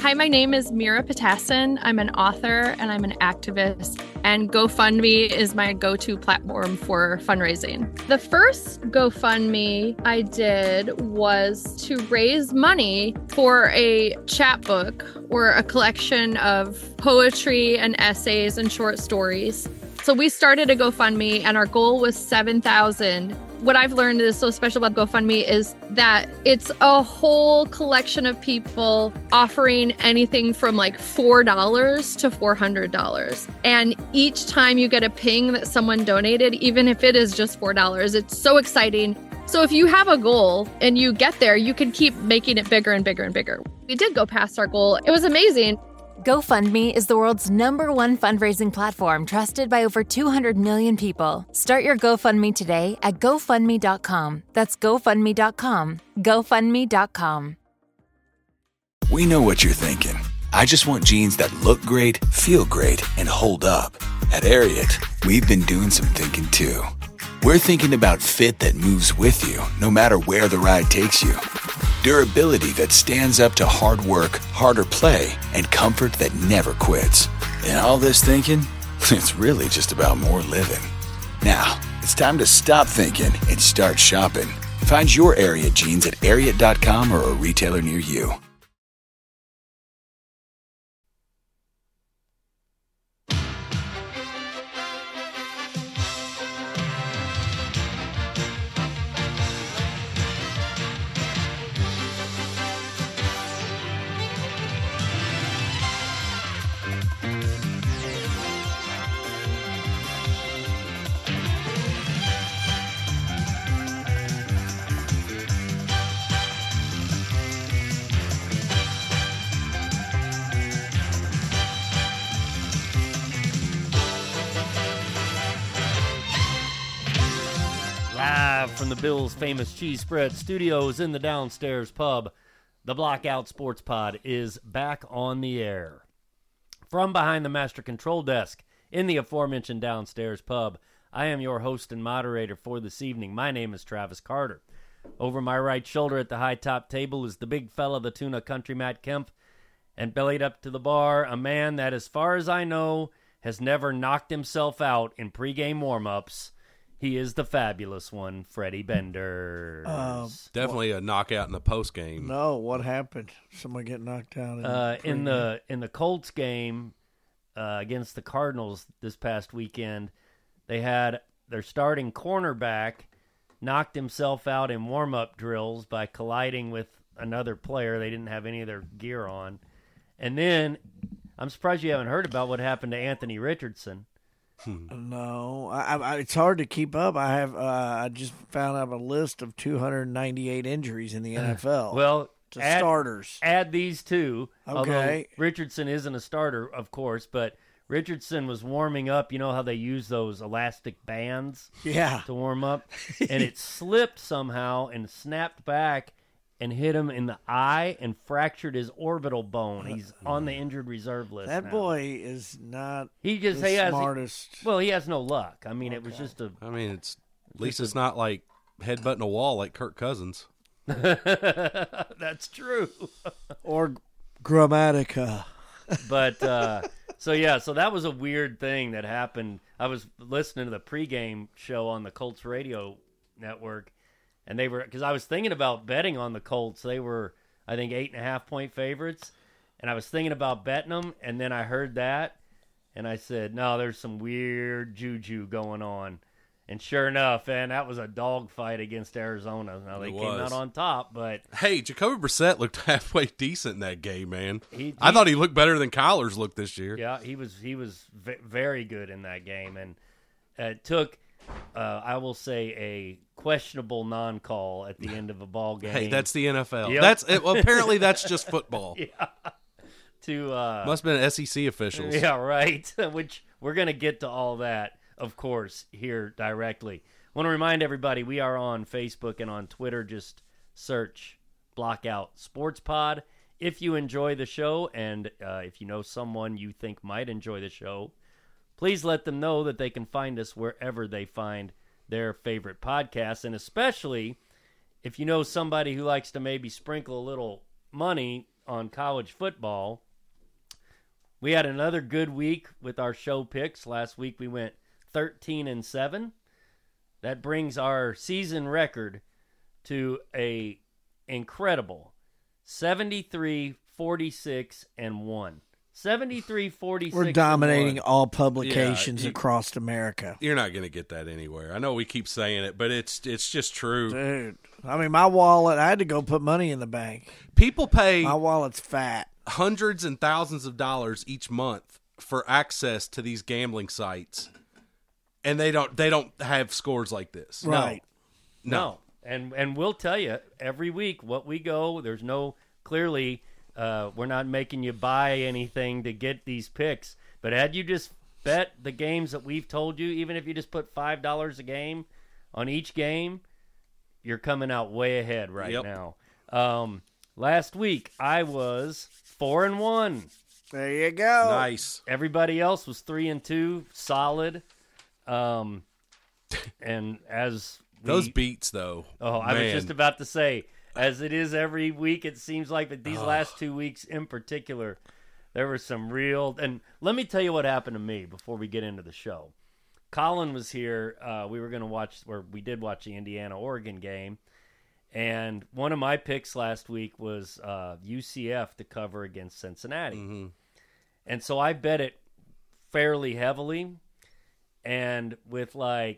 Hi, my name is Mira Patassin. I'm an author and I'm an activist, and GoFundMe is my go-to platform for fundraising. The first GoFundMe I did was to raise money for a chapbook or a collection of poetry and essays and short stories. So we started a GoFundMe and our goal was 7,000. What I've learned is so special about GoFundMe is that it's a whole collection of people offering anything from like $4 to $400. And each time you get a ping that someone donated, even if it is just $4, it's so exciting. So if you have a goal and you get there, you can keep making it bigger and bigger and bigger. We did go past our goal. It was amazing. GoFundMe is the world's #1 fundraising platform trusted by over 200 million people. Start your GoFundMe today at GoFundMe.com. That's GoFundMe.com. GoFundMe.com. We know what you're thinking. I just want jeans that look great, feel great, and hold up. At Ariat, we've been doing some thinking too. We're thinking about fit that moves with you, no matter where the ride takes you. Durability that stands up to hard work, harder play, and comfort that never quits. And all this thinking, it's really just about more living. Now, it's time to stop thinking and start shopping. Find your Ariat jeans at Ariat.com or a retailer near you. From the Bills' famous cheese spread studios in the downstairs pub, the Blockout Sports Pod is back on the air. From behind the master control desk in the aforementioned downstairs pub, I am your host and moderator for this evening. My name is Travis Carter. Over my right shoulder at the high top table is the big fella, the tuna country Matt Kemp, and bellied up to the bar, a man that, as far as I know, has never knocked himself out in pregame warm-ups. He is the fabulous one, Freddie Bender. Definitely a knockout in the post game. No, what happened? Someone get knocked out in the Colts game against the Cardinals this past weekend. They had their starting cornerback knocked himself out in warm-up drills by colliding with another player. They didn't have any of their gear on. And then I'm surprised you haven't heard about what happened to Anthony Richardson. No, it's hard to keep up. I just found out a list of 298 injuries in the NFL. Well, starters. Add these two. Okay. Although Richardson isn't a starter, of course, but Richardson was warming up. You know how they use those elastic bands to warm up? And it slipped somehow and snapped back and hit him in the eye and fractured his orbital bone. He's on the injured reserve list That now. boy is not he smartest. He has no luck. I mean, It was just a... I mean, at least it's not like headbutting a wall like Kirk Cousins. That's true. Or Grammatica. But, so that was a weird thing that happened. I was listening to the pregame show on the Colts radio network, and they were, because I was thinking about betting on the Colts. They were, I think, 8.5-point favorites. And I was thinking about betting them, and then I heard that, and I said, no, there's some weird juju going on. And sure enough, and that was a dogfight against Arizona. Now, they came out on top, but... Hey, Jacoby Brissett looked halfway decent in that game, man. I thought he looked better than Kyler's looked this year. Yeah, he was very good in that game. And it took, I will say, a questionable non-call at the end of a ball game. Hey, that's the NFL. Yep. Apparently that's just football. Yeah. Must have been SEC officials. Yeah, right. Which we're going to get to all that, of course, here directly. I want to remind everybody we are on Facebook and on Twitter. Just search Blockout Sports Pod. If you enjoy the show and if you know someone you think might enjoy the show, please let them know that they can find us wherever they find their favorite podcasts. And especially if you know somebody who likes to maybe sprinkle a little money on college football. We had another good week with our show picks. Last week we went 13-7. That brings our season record to a incredible 73-46-1. 73-46. We're dominating all publications across America. You're not going to get that anywhere. I know we keep saying it, but it's just true. Dude, I mean, my wallet, I had to go put money in the bank. People pay my wallet's fat. Hundreds and thousands of dollars each month for access to these gambling sites, and they don't have scores like this. Right. No. And we'll tell you every week what we go. There's no clearly we're not making you buy anything to get these picks. But had you just bet the games that we've told you, even if you just put $5 a game on each game, you're coming out way ahead now. Last week I was 4-1. There you go. Nice. Everybody else was 3-2, solid. And as those beats though. Oh, I was just about to say, as it is every week, it seems like, but these last 2 weeks in particular, there were some real. And let me tell you what happened to me before we get into the show. Colin was here. We were going to watch, or we did watch the Indiana-Oregon game. And one of my picks last week was UCF to cover against Cincinnati. Mm-hmm. And so I bet it fairly heavily. And with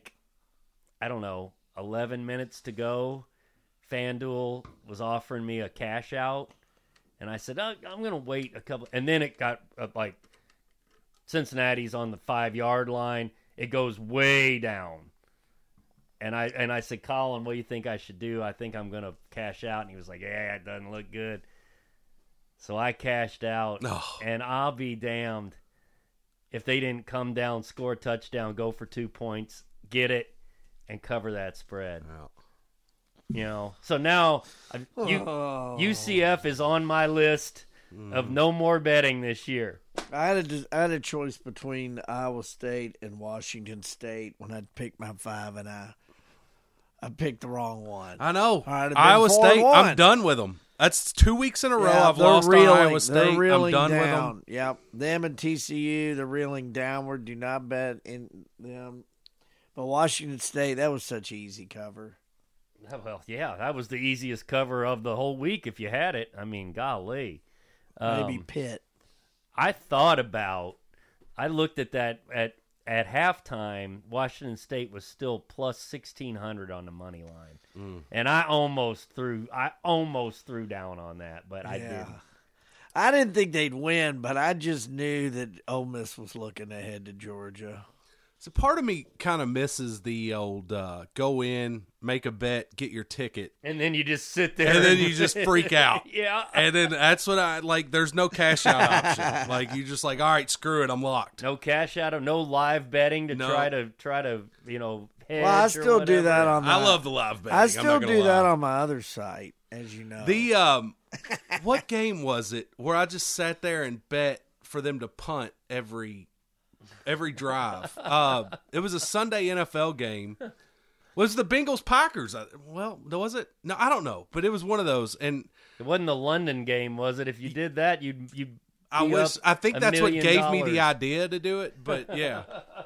11 minutes to go, FanDuel was offering me a cash out. And I said, I'm going to wait a couple. And then it got Cincinnati's on the 5-yard line. It goes way down. And I said, Colin, what do you think I should do? I think I'm going to cash out. And he was like, yeah, it doesn't look good. So I cashed out. And I'll be damned if they didn't come down, score a touchdown, go for 2 points, get it, and cover that spread. Wow. So now UCF is on my list of no more betting this year. I had a choice between Iowa State and Washington State when I'd picked my 5, and I picked the wrong one. I know. Iowa State, I'm done with them. That's 2 weeks in a row I've lost on Iowa State. I'm done with them. Yep. Them and TCU, they're reeling downward. Do not bet in them. But Washington State, that was such an easy cover. Well, yeah, that was the easiest cover of the whole week if you had it. I mean, golly. Maybe Pitt. I looked at that at halftime. Washington State was still plus 1,600 on the money line, and I almost threw down on that, but I didn't. I didn't think they'd win, but I just knew that Ole Miss was looking ahead to Georgia. So part of me kind of misses the old go in, make a bet, get your ticket. And then you just sit there. And then you just freak out. Yeah. And then that's what I like. There's no cash out option. Like you just like, all right, screw it, I'm locked. No cash out, no live betting to try to hedge. Well, I still do that on I love the live betting. I still do that on my other site, as you know. The what game was it where I just sat there and bet for them to punt every drive? It was a Sunday NFL game. Was the Bengals Packers? Well, was it? No, I don't know, but it was one of those. And it wasn't the London game, was it? If you did that, you'd I think that's what gave me the idea to do it. But yeah.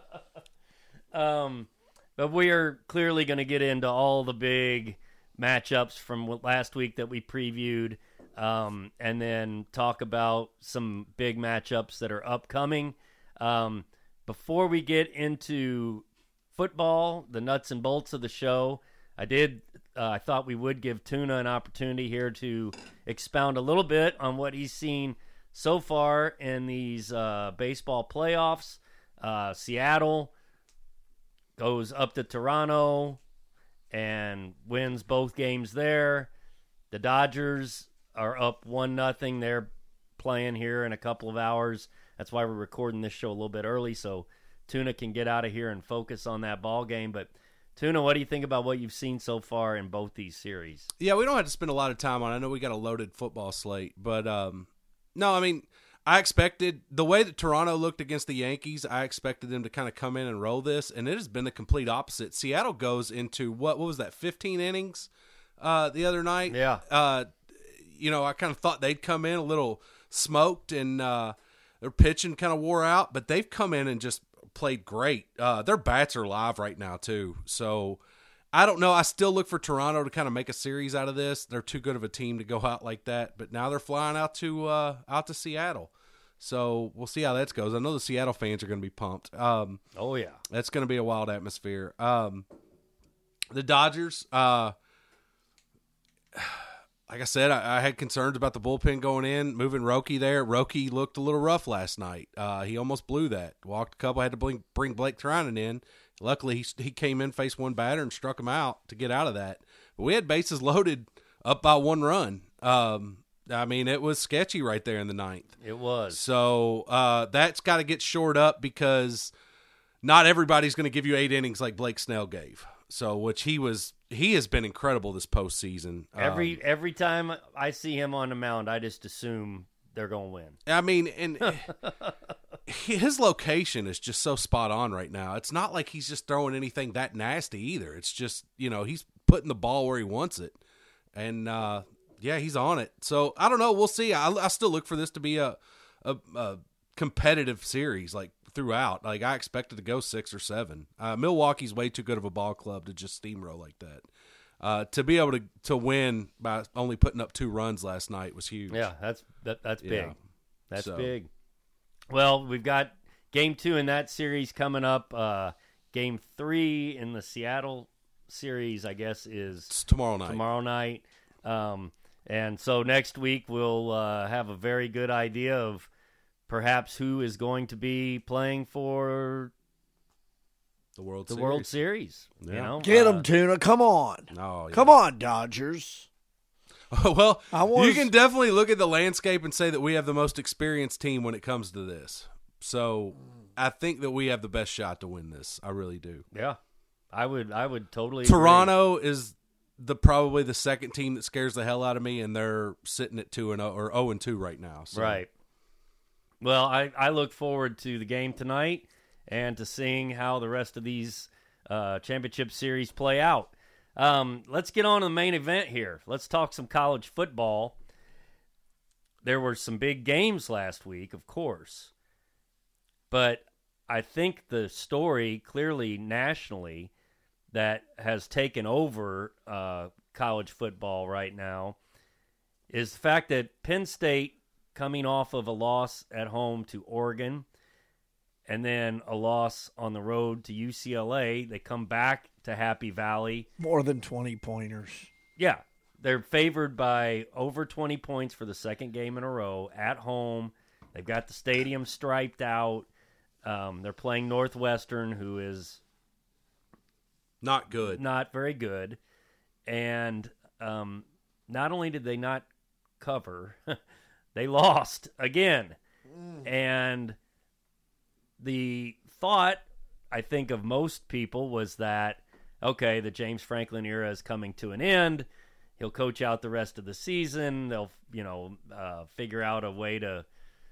But we are clearly going to get into all the big matchups from last week that we previewed, and then talk about some big matchups that are upcoming. Before we get into football, the nuts and bolts of the show, I thought we would give Tuna an opportunity here to expound a little bit on what he's seen so far in these baseball playoffs. Seattle goes up to Toronto and wins both games there. The Dodgers are up 1-0. They're playing here in a couple of hours. That's why we're recording this show a little bit early, so Tuna can get out of here and focus on that ball game. But Tuna, what do you think about what you've seen so far in both these series? Yeah, we don't have to spend a lot of time on it. I know we got a loaded football slate, but no, I mean, I expected the way that Toronto looked against the Yankees, I expected them to kind of come in and roll this, and it has been the complete opposite. Seattle goes into what was that, 15 innings the other night? Yeah. I kind of thought they'd come in a little smoked and their pitching kind of wore out, but they've come in and just played great. Their bats are live right now too. So I don't know. I still look for Toronto to kind of make a series out of this. They're too good of a team to go out like that, but now they're flying out to Seattle. So we'll see how that goes. I know the Seattle fans are going to be pumped. Oh yeah, that's going to be a wild atmosphere. The Dodgers, like I said, I had concerns about the bullpen going in, moving Roki there. Roki looked a little rough last night. He almost blew that. Walked a couple, had to bring Blake Trinan in. Luckily, he came in, faced one batter, and struck him out to get out of that. But we had bases loaded up by 1 run. I mean, it was sketchy right there in the 9th. It was. So that's got to get shored up because not everybody's going to give you 8 innings like Blake Snell gave. So, he has been incredible this postseason. Every time I see him on the mound, I just assume they're going to win. I mean, and his location is just so spot on right now. It's not like he's just throwing anything that nasty either. It's just, he's putting the ball where he wants it. And, yeah, he's on it. So, I don't know. We'll see. I still look for this to be a competitive series, like, throughout. Like, I expected to go 6 or 7. Milwaukee's way too good of a ball club to just steamroll like that. To be able to win by only putting up 2 runs last night was huge. Yeah, that's big. Yeah. That's big. Well, we've got Game 2 in that series coming up. Game 3 in the Seattle series, I guess, is tomorrow night. And so next week we'll have a very good idea of perhaps who is going to be playing for the World Series. Yeah. Get them, Tuna. Come on. Oh, yeah. Come on, Dodgers. Well, you can definitely look at the landscape and say that we have the most experienced team when it comes to this. So I think that we have the best shot to win this. I really do. Yeah, I would totally Toronto agree. Is probably the second team that scares the hell out of me, and they're sitting at 2-0 or 0-2 right now. So. Right. Well, I look forward to the game tonight and to seeing how the rest of these championship series play out. Let's get on to the main event here. Let's talk some college football. There were some big games last week, of course. But I think the story clearly nationally that has taken over college football right now is the fact that Penn State, coming off of a loss at home to Oregon and then a loss on the road to UCLA, they come back to Happy Valley. More than 20 pointers. Yeah. They're favored by over 20 points for the second game in a row at home. They've got the stadium striped out. They're playing Northwestern, who is not good. Not very good. And not only did they not cover, they lost again. And the thought, I think, of most people was that, okay, the James Franklin era is coming to an end. He'll coach out the rest of the season. They'll, figure out a way to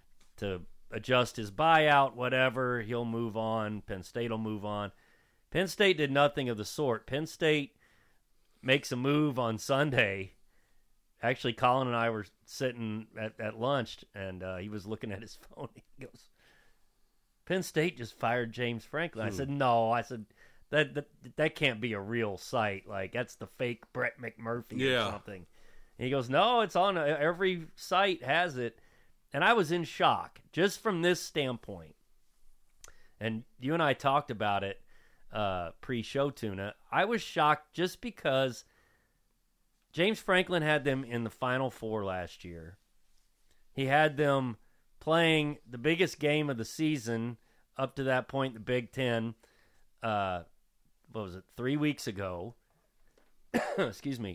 adjust his buyout, whatever. He'll move on. Penn State will move on. Penn State did nothing of the sort. Penn State makes a move on Sunday. Actually, Colin and I were sitting at lunch, and he was looking at his phone. He goes, Penn State just fired James Franklin. I said, no. I said, that can't be a real site. Like, that's the fake Brett McMurphy or something. And he goes, no, it's on every site has it. And I was in shock just from this standpoint. And you and I talked about it pre-show, Tuna. I was shocked just because James Franklin had them in the Final Four last year. He had them playing the biggest game of the season up to that point, the Big Ten. What was it, 3 weeks ago? Excuse me.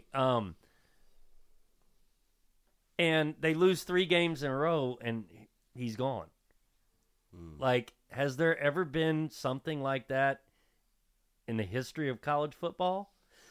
And they lose 3 games in a row, and he's gone. Like, has there ever been something like that in the history of college football?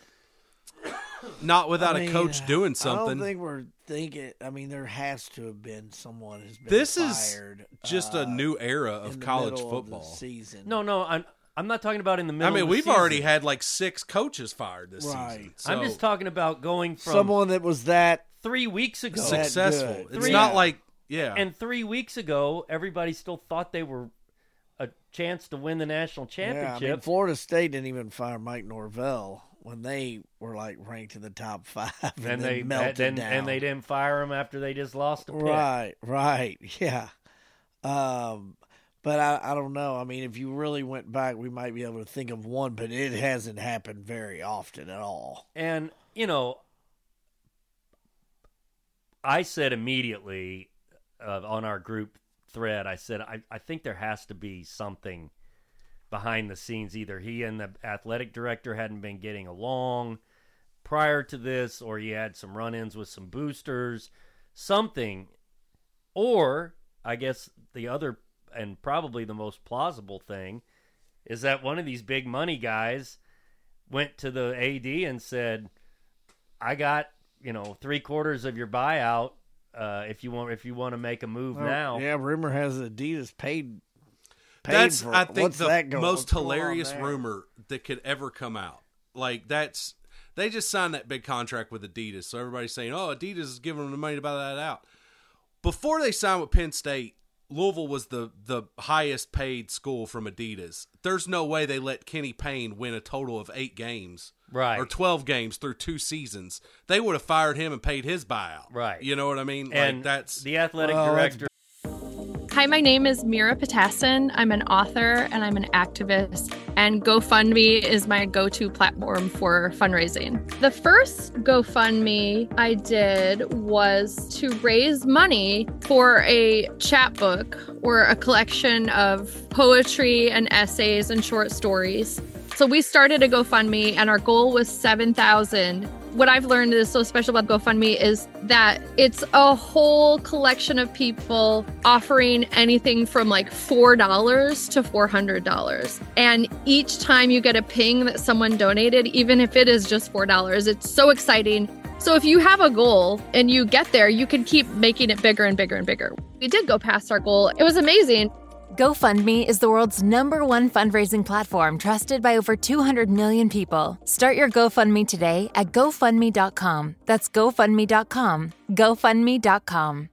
Not without a coach doing something. I don't think we're thinking. I mean, there has to have been someone who's been this fired. Is just a new era of college football. Of the season. No, I'm not talking about in the middle. I mean, of the we've season. already had like 6 coaches fired this Right. season. So I'm just talking about going from Someone that was that 3 weeks ago. successful. good. It's Three- not like And 3 weeks ago, everybody still thought they were a chance to win the national championship. Yeah, I mean, Florida State didn't even fire Mike Norvell when they were like ranked in the top 5, and they melted down. and they didn't fire him after they just lost to Pitt. Right, yeah. But I don't know. I mean, if you really went back, we might be able to think of one, but it hasn't happened very often at all. And, you know, I said immediately on our group thread, I said, I think there has to be something behind the scenes. Either he and the athletic director hadn't been getting along prior to this, or he had some run-ins with some boosters, something. Or, I guess the other and probably the most plausible thing is that one of these big money guys went to the AD and said, I got, 3/4 of your buyout if you want to make a move now. Yeah, rumor has Adidas paid that's for, I think what's the that going- most what's going on hilarious there? rumor that could ever come out. Like they just signed that big contract with Adidas, so everybody's saying, "Oh, Adidas is giving them the money to buy that out." Before they signed with Penn State, Louisville was the highest paid school from Adidas. There's no way they let Kenny Payne win a total of 8 games, Right. or 12 games through 2 seasons. They would have fired him and paid his buyout, Right. You know what I mean? And like that's the athletic Well, that's director. Hi, my name is Mira Patassin. I'm an author and I'm an activist, and GoFundMe is my go-to platform for fundraising. The first GoFundMe I did was to raise money for a chapbook or a collection of poetry and essays and short stories. So we started a GoFundMe and our goal was 7,000. What I've learned is so special about GoFundMe is that it's a whole collection of people offering anything from like $4 to $400. And each time you get a ping that someone donated, even if it is just $4, it's so exciting. So if you have a goal and you get there, you can keep making it bigger and bigger and bigger. We did go past our goal. It was amazing. GoFundMe is the world's #1 fundraising platform trusted by over 200 million people. Start your GoFundMe today at GoFundMe.com. That's GoFundMe.com. GoFundMe.com.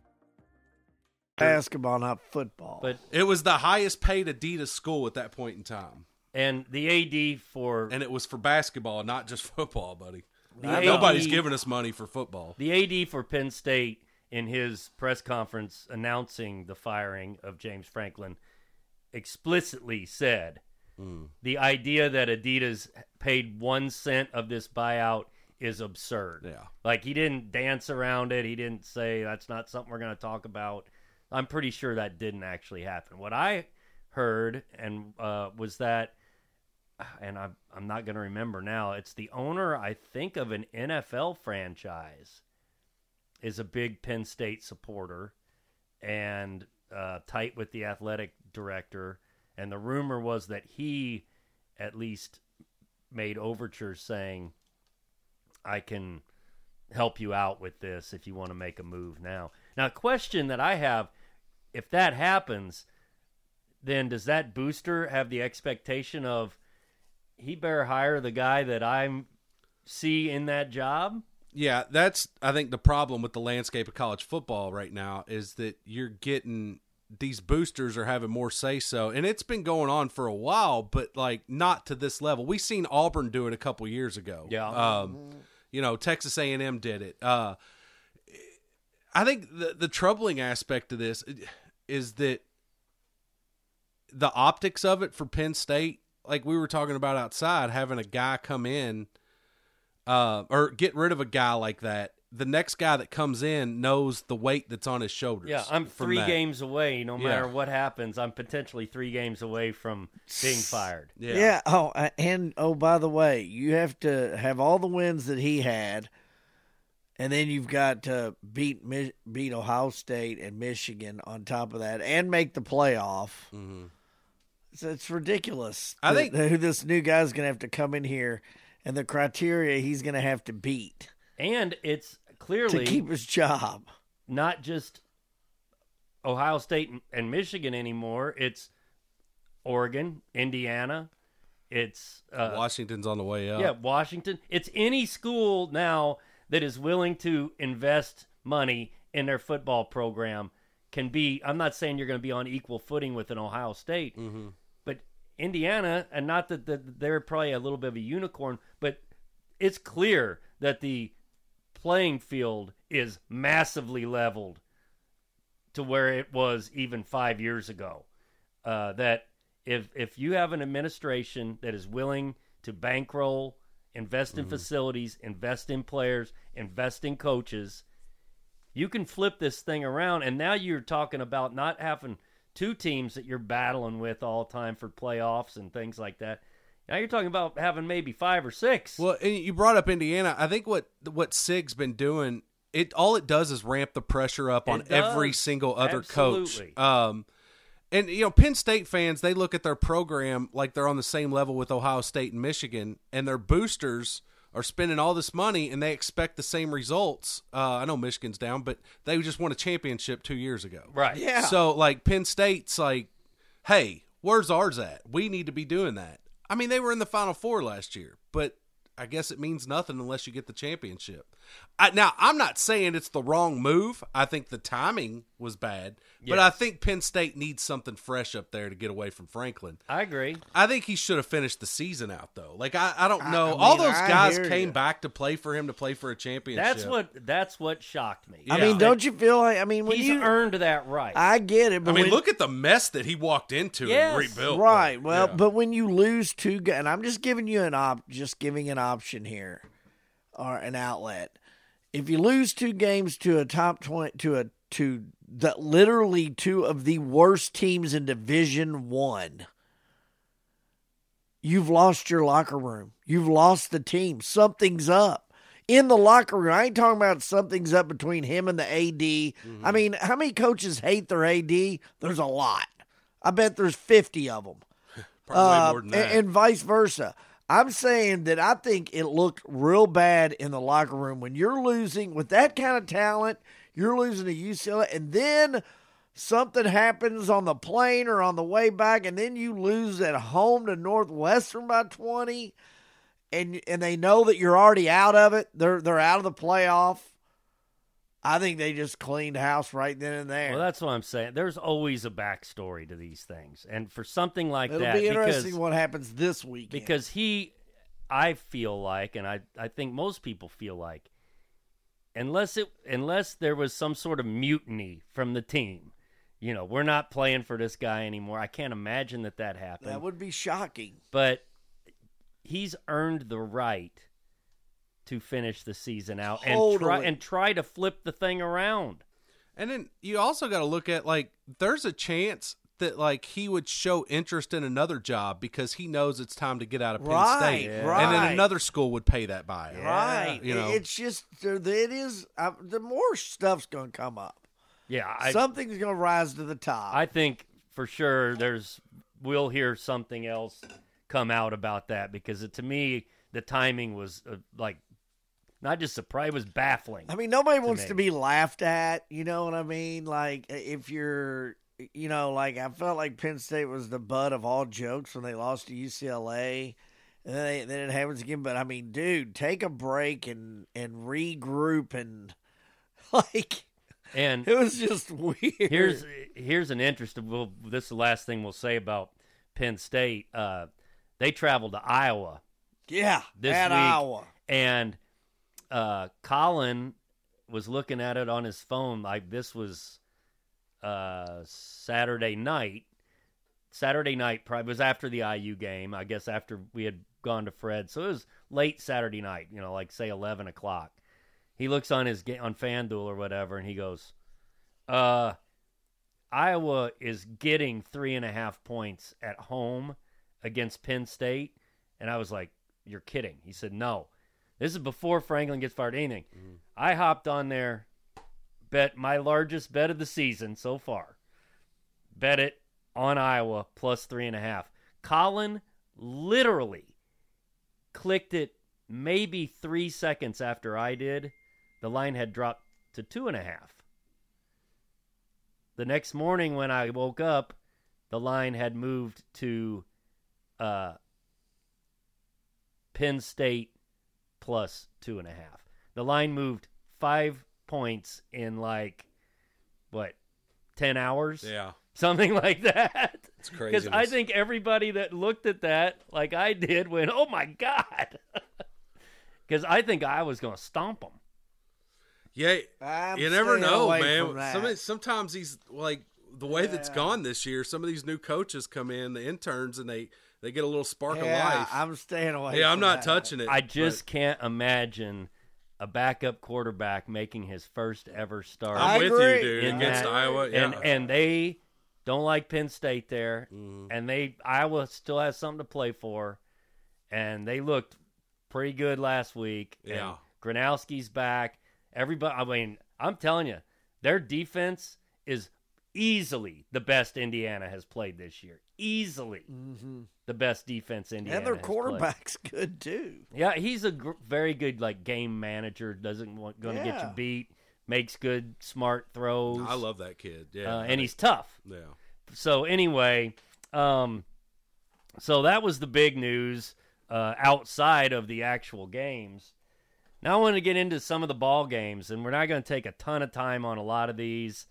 Basketball, not football. But it was the highest paid Adidas school at that point in time, and the AD for and it was for basketball, not just football, buddy. The Nobody's AD giving us money for football. the AD for Penn State in his press conference announcing the firing of James Franklin explicitly said the idea that Adidas paid 1 cent of this buyout is absurd. Yeah. Like, he didn't dance around it. He didn't say that's not something we're going to talk about. I'm pretty sure that didn't actually happen. What I heard and was that, and I'm not going to remember now, it's the owner, I think, of an NFL franchise is a big Penn State supporter and tight with the athletic director. And the rumor was that he at least made overtures saying, I can help you out with this if you want to make a move now. Now, a question that I have, if that happens, then does that booster have the expectation of he better hire the guy that I see in that job? Yeah, that's, I think, the problem with the landscape of college football right now is that you're getting these boosters are having more say-so, and it's been going on for a while, but like not to this level. We seen Auburn do it a couple years ago. Yeah. Texas A&M did it. I think the troubling aspect of this is that the optics of it for Penn State, like we were talking about outside, having a guy come in or get rid of a guy like that, the next guy that comes in knows the weight that's on his shoulders. Yeah, I'm from 3 that. games away. No matter Yeah. what happens, I'm potentially 3 games away from being fired. Yeah. Oh, and by the way, you have to have all the wins that he had, and then you've got to beat Ohio State and Michigan on top of that, and make the playoff. Mm-hmm. It's ridiculous. I think who this new guy's going to have to come in here, and the criteria he's going to have to beat And it's to clearly keep his job. not just Ohio State and Michigan anymore. It's Oregon, Indiana, It's Washington's on the way up. Yeah, Washington. It's any school now that is willing to invest money in their football program can be. I'm not saying you're going to be on equal footing with an Ohio State, but Indiana, and not that they're probably a little bit of a unicorn, but it's clear that the playing field is massively leveled to where it was even 5 years ago. That if you have an administration that is willing to bankroll, invest in facilities, invest in players, invest in coaches, you can flip this thing around. And now you're talking about not having two teams that you're battling with all the time for playoffs and things like that. Now you're talking about having maybe 5 or 6. Well, and you brought up Indiana. I think what Sig's been doing, all it does is ramp the pressure up on every single other Absolutely. coach. And, Penn State fans, they look at their program like they're on the same level with Ohio State and Michigan, and their boosters are spending all this money, and they expect the same results. I know Michigan's down, but they just won a championship 2 years ago. Right. Yeah. So, Penn State's like, hey, where's ours at? We need to be doing that. I mean, they were in the Final Four last year, but I guess it means nothing unless you get the championship. Now, I'm not saying it's the wrong move. I think the timing was bad, but I think Penn State needs something fresh up there to get away from Franklin. I agree. I think he should have finished the season out, though. I don't know. I mean, all those I guys hear came you. back to play for him, to play for a championship. That's what shocked me. I mean, don't you feel like, when He's you earned that right. I get it, but look at the mess that he walked into Yes. and rebuilt. right. Well, Yeah. but when you lose two guys, and I'm just giving you giving an option here, or an outlet. If you lose 2 games to a top 20, to literally 2 of the worst teams in Division I, you've lost your locker room. You've lost the team. Something's up in the locker room. I ain't talking about something's up between him and the AD. I mean, how many coaches hate their AD? There's a lot. I bet there's 50 of them. Probably more than that. And vice versa. I'm saying that I think it looked real bad in the locker room when you're losing with that kind of talent. You're losing to UCLA, and then something happens on the plane or on the way back, and then you lose at home to Northwestern by 20, and they know that you're already out of it. They're out of the playoff. I think they just cleaned house right then and there. Well, that's what I'm saying. There's always a backstory to these things. And for something like It'll that, be interesting what happens this weekend. because I feel like, and I think most people feel like, unless there was some sort of mutiny from the team, we're not playing for this guy anymore. I can't imagine that happened. that would be shocking. But he's earned the right to finish the season out and try to flip the thing around. And then you also got to look at, there's a chance that, he would show interest in another job because he knows it's time to get out of Penn State. Right. And then another school would pay that buyout. Right. You know? It's just, it is, the more stuff's going to come up. Yeah, Something's going to rise to the top. I think for sure we'll hear something else come out about that, because to me the timing was not just surprise, it was baffling. I mean, nobody wants to be laughed at, you know what I mean? If you're, I felt like Penn State was the butt of all jokes when they lost to UCLA. And then it happens again. But, I mean, dude, take a break and regroup and, and it was just weird. Here's an interesting, this is the last thing we'll say about Penn State. They traveled to Iowa. Yeah, this at week, Iowa. And Colin was looking at it on his phone this was Saturday night. Saturday night probably was after the IU game, I guess, after we had gone to Fred. So it was late Saturday night, say 11 o'clock. He looks on his on FanDuel or whatever, and he goes, Iowa is getting 3.5 points at home against Penn State. And I was like, you're kidding. He said, no. This is before Franklin gets fired. Anything. I hopped on there, bet my largest bet of the season so far. Bet it on Iowa plus 3.5. Colin literally clicked it maybe 3 seconds after I did. The line had dropped to 2.5. The next morning when I woke up, the line had moved to Penn State plus 2.5. The line moved 5 points in 10 hours? Yeah. Something like that. It's crazy. Because I think everybody that looked at that, like I did, went, oh, my God. Because I think I was going to stomp them. Yeah, I'm you never staying know, away man. from that. Sometimes these, the way that's gone this year, some of these new coaches come in, the interns, and they get a little spark of life. I'm staying away Yeah, from I'm not that. touching it. I just can't imagine a backup quarterback making his first ever start. I I'm with agree. you, dude. in Against that. Iowa, yeah. And they don't like Penn State there, Mm-hmm. and Iowa still has something to play for, and they looked pretty good last week. Yeah. And Gronowski's back. Everybody, I mean, I'm telling you, their defense is easily the best Indiana has played this year. Easily the best defense Indiana And their has played. quarterback's good too. Yeah, he's a very good game manager. Doesn't want going to get you Yeah. beat. Makes good smart throws. I love that kid. Yeah, and he's tough. yeah. So anyway, so that was the big news outside of the actual games. Now I want to get into some of the ball games, and we're not going to take a ton of time on a lot of these.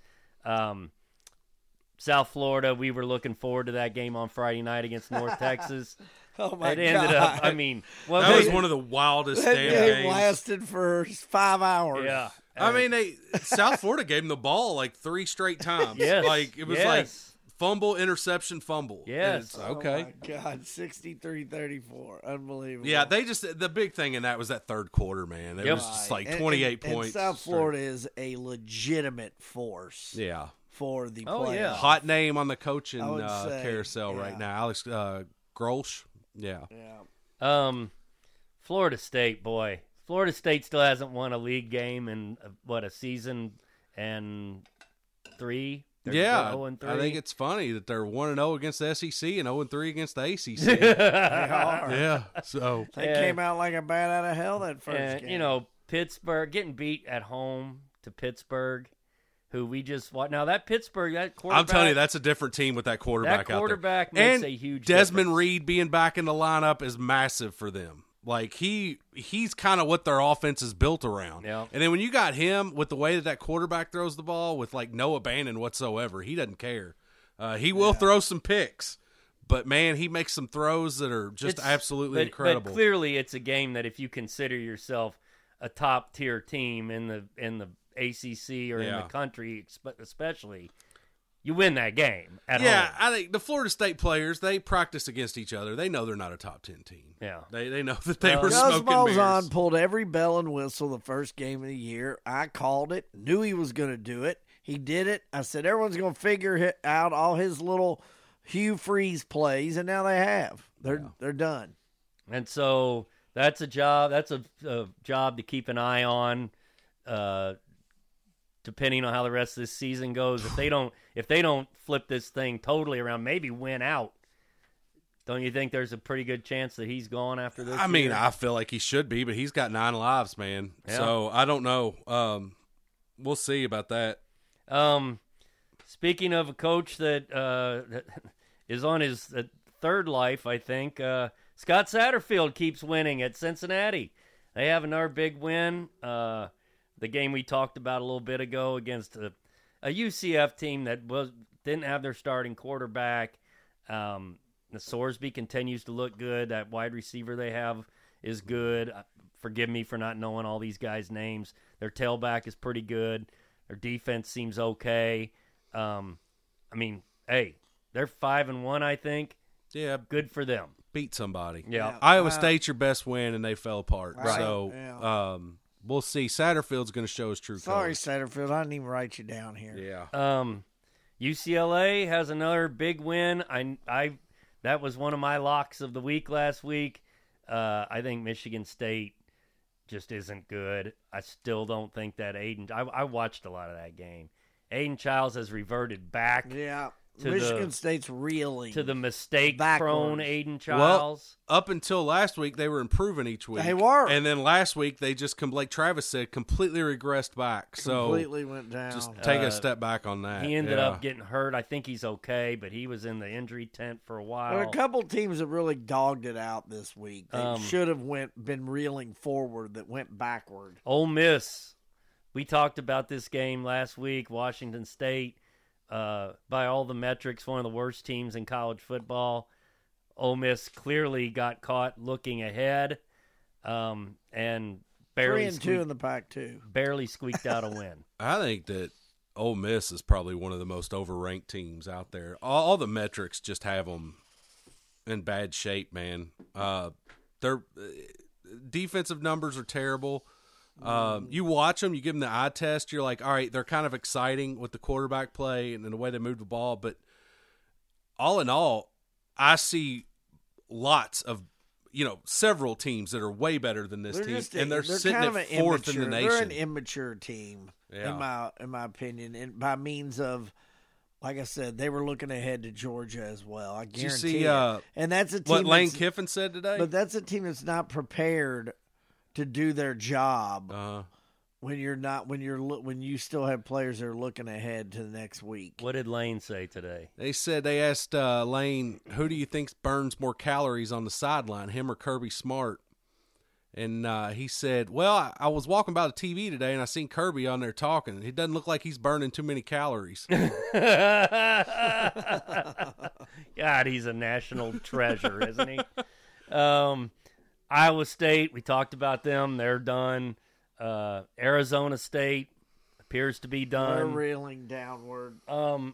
South Florida, we were looking forward to that game on Friday night against North Texas. Oh my It ended God. up, I mean, well, That was they- one of the wildest That damn game games. lasted for 5 hours. yeah. I mean, South Florida gave him the ball like 3 straight times. Yes. Like it was Yes. like fumble, interception, fumble. Yes. And it's okay. Oh my God, 63-34. Unbelievable. Yeah, the big thing in that was that third quarter, man. It Yep. was just like And- 28 and points. South Florida is a legitimate force Yeah. for the Oh, playoffs. yeah. Hot name on the coaching I would say, carousel right yeah. now. Alex Grolsch. Yeah. Yeah. Florida State, boy. Florida State still hasn't won a league game in, a season and 3? They're Yeah. 0-3. I think it's funny that they're 1-0 against the SEC and 0-3 against the ACC. They are. Yeah. So They Yeah. came out like a bat out of hell that first And, game. Pittsburgh getting beat at home to Pittsburgh, who we just watched. Now, that Pittsburgh, that quarterback. I'm telling you, that's a different team with that quarterback That out quarterback there. makes and a huge Desmond difference. Reed being back in the lineup is massive for them. Like he's kind of what their offense is built around. Yeah. And then when you got him with the way that quarterback throws the ball with like no abandon whatsoever, he doesn't care. He will throw some picks, but man, he makes some throws that are just absolutely incredible. But clearly, it's a game that if you consider yourself a top tier team in the ACC or in the country, especially, you win that game at home. I think the Florida State players, they practice against each other. They know they're not a top 10 team. Yeah. They know that they were Gus smoking mirrors. Malzahn pulled every bell and whistle the first game of the year. I called it, knew he was going to do it. He did it. I said everyone's going to figure out all his little Hugh Freeze plays, and now they have. They're done. And so that's a job. That's a job to keep an eye on, depending on how the rest of this season goes. If they don't flip this thing totally around, maybe win out. Don't you think there's a pretty good chance that he's gone after this? I mean, year? I feel like he should be, but he's got 9 lives, man. Yeah. So I don't know. We'll see about that. Speaking of a coach that is on his third life, I think Scott Satterfield keeps winning at Cincinnati. They have another big win. The game we talked about a little bit ago against a UCF team that didn't have their starting quarterback. The Sorsby continues to look good. That wide receiver they have is good. Forgive me for not knowing all these guys' names. Their tailback is pretty good. Their defense seems okay. I mean, hey, they're 5-1, I think. Yeah, Good for them. beat somebody. Yeah. Iowa State's your best win, and they fell apart. Right. So Yeah. we'll see. Satterfield's going to show his true Sorry, colors. Satterfield. I didn't even write you down here. Yeah. UCLA has another big win. That was one of my locks of the week last week. I think Michigan State just isn't good. I still don't think that I watched a lot of that game. Aiden Childs has reverted back Yeah. Michigan State's reeling. to the mistake-prone Aiden Childs. Well, up until last week, they were improving each week. They were. And then last week, they just, like Travis said, completely regressed back. Completely went down. Just take a step back on that. He ended up getting hurt. I think he's okay, but he was in the injury tent for a while. There are a couple teams that really dogged it out this week. They should have been reeling forward that went backward. Ole Miss. We talked about this game last week. Washington State, by all the metrics, one of the worst teams in college football. Ole Miss clearly got caught looking ahead, and barely 3-2 in the Pac-2. Barely squeaked out a win. I think that Ole Miss is probably one of the most overranked teams out there. All the metrics just have them in bad shape, man. Their defensive numbers are terrible. You watch them, you give them the eye test, you're like, all right, they're kind of exciting with the quarterback play and the way they move the ball. But all in all, I see lots of, several teams that are way better than this team, and they're sitting kind of at fourth in the nation. They're an immature team, in my opinion, and by means of, like I said, they were looking ahead to Georgia as well. I guarantee. Did you see and that's a team what Lane Kiffin said today? But that's a team that's not prepared to do their job when you still have players that are looking ahead to the next week. What did Lane say today? They asked Lane, who do you think burns more calories on the sideline, him or Kirby Smart? And he said, well, I was walking by the TV today and I seen Kirby on there talking. He doesn't look like he's burning too many calories. God, he's a national treasure, isn't he? Iowa State, we talked about them. They're done. Arizona State appears to be done. They're reeling downward. I'm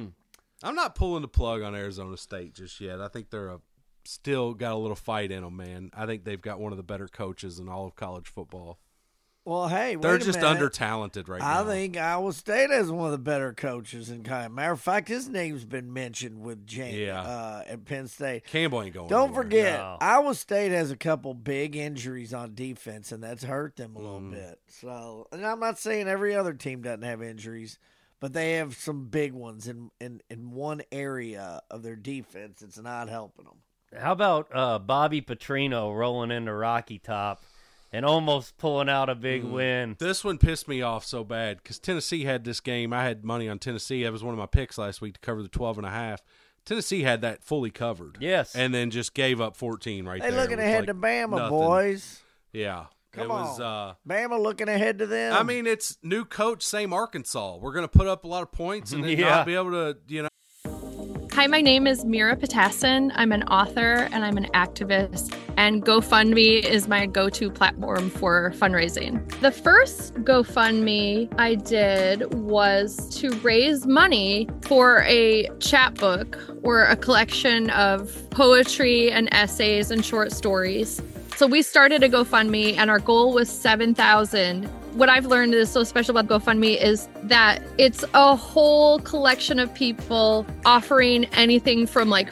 not pulling the plug on Arizona State just yet. I think they're still got a little fight in them, man. I think they've got one of the better coaches in all of college football. Well, hey, they're just under-talented right now. I think Iowa State has one of the better coaches in college. Matter of fact, his name's been mentioned with James at Penn State. Campbell ain't going Don't anywhere. forget, No. Iowa State has a couple big injuries on defense, and that's hurt them a little bit. So, and I'm not saying every other team doesn't have injuries, but they have some big ones in one area of their defense. It's not helping them. How about Bobby Petrino rolling into Rocky Top and almost pulling out a big win? This one pissed me off so bad because Tennessee had this game. I had money on Tennessee. That was one of my picks last week to cover the 12.5. Tennessee had that fully covered. Yes. And then just gave up 14 right there. They looking It was ahead like to Bama, nothing. boys. Yeah. Come it was, on. Bama looking ahead to them. I mean, it's new coach, same Arkansas. We're going to put up a lot of points and then not be able to, Hi, my name is Mira Patassin. I'm an author and I'm an activist, and GoFundMe is my go-to platform for fundraising. The first GoFundMe I did was to raise money for a chapbook or a collection of poetry and essays and short stories. So we started a GoFundMe and our goal was 7,000. What I've learned is so special about GoFundMe is that it's a whole collection of people offering anything from like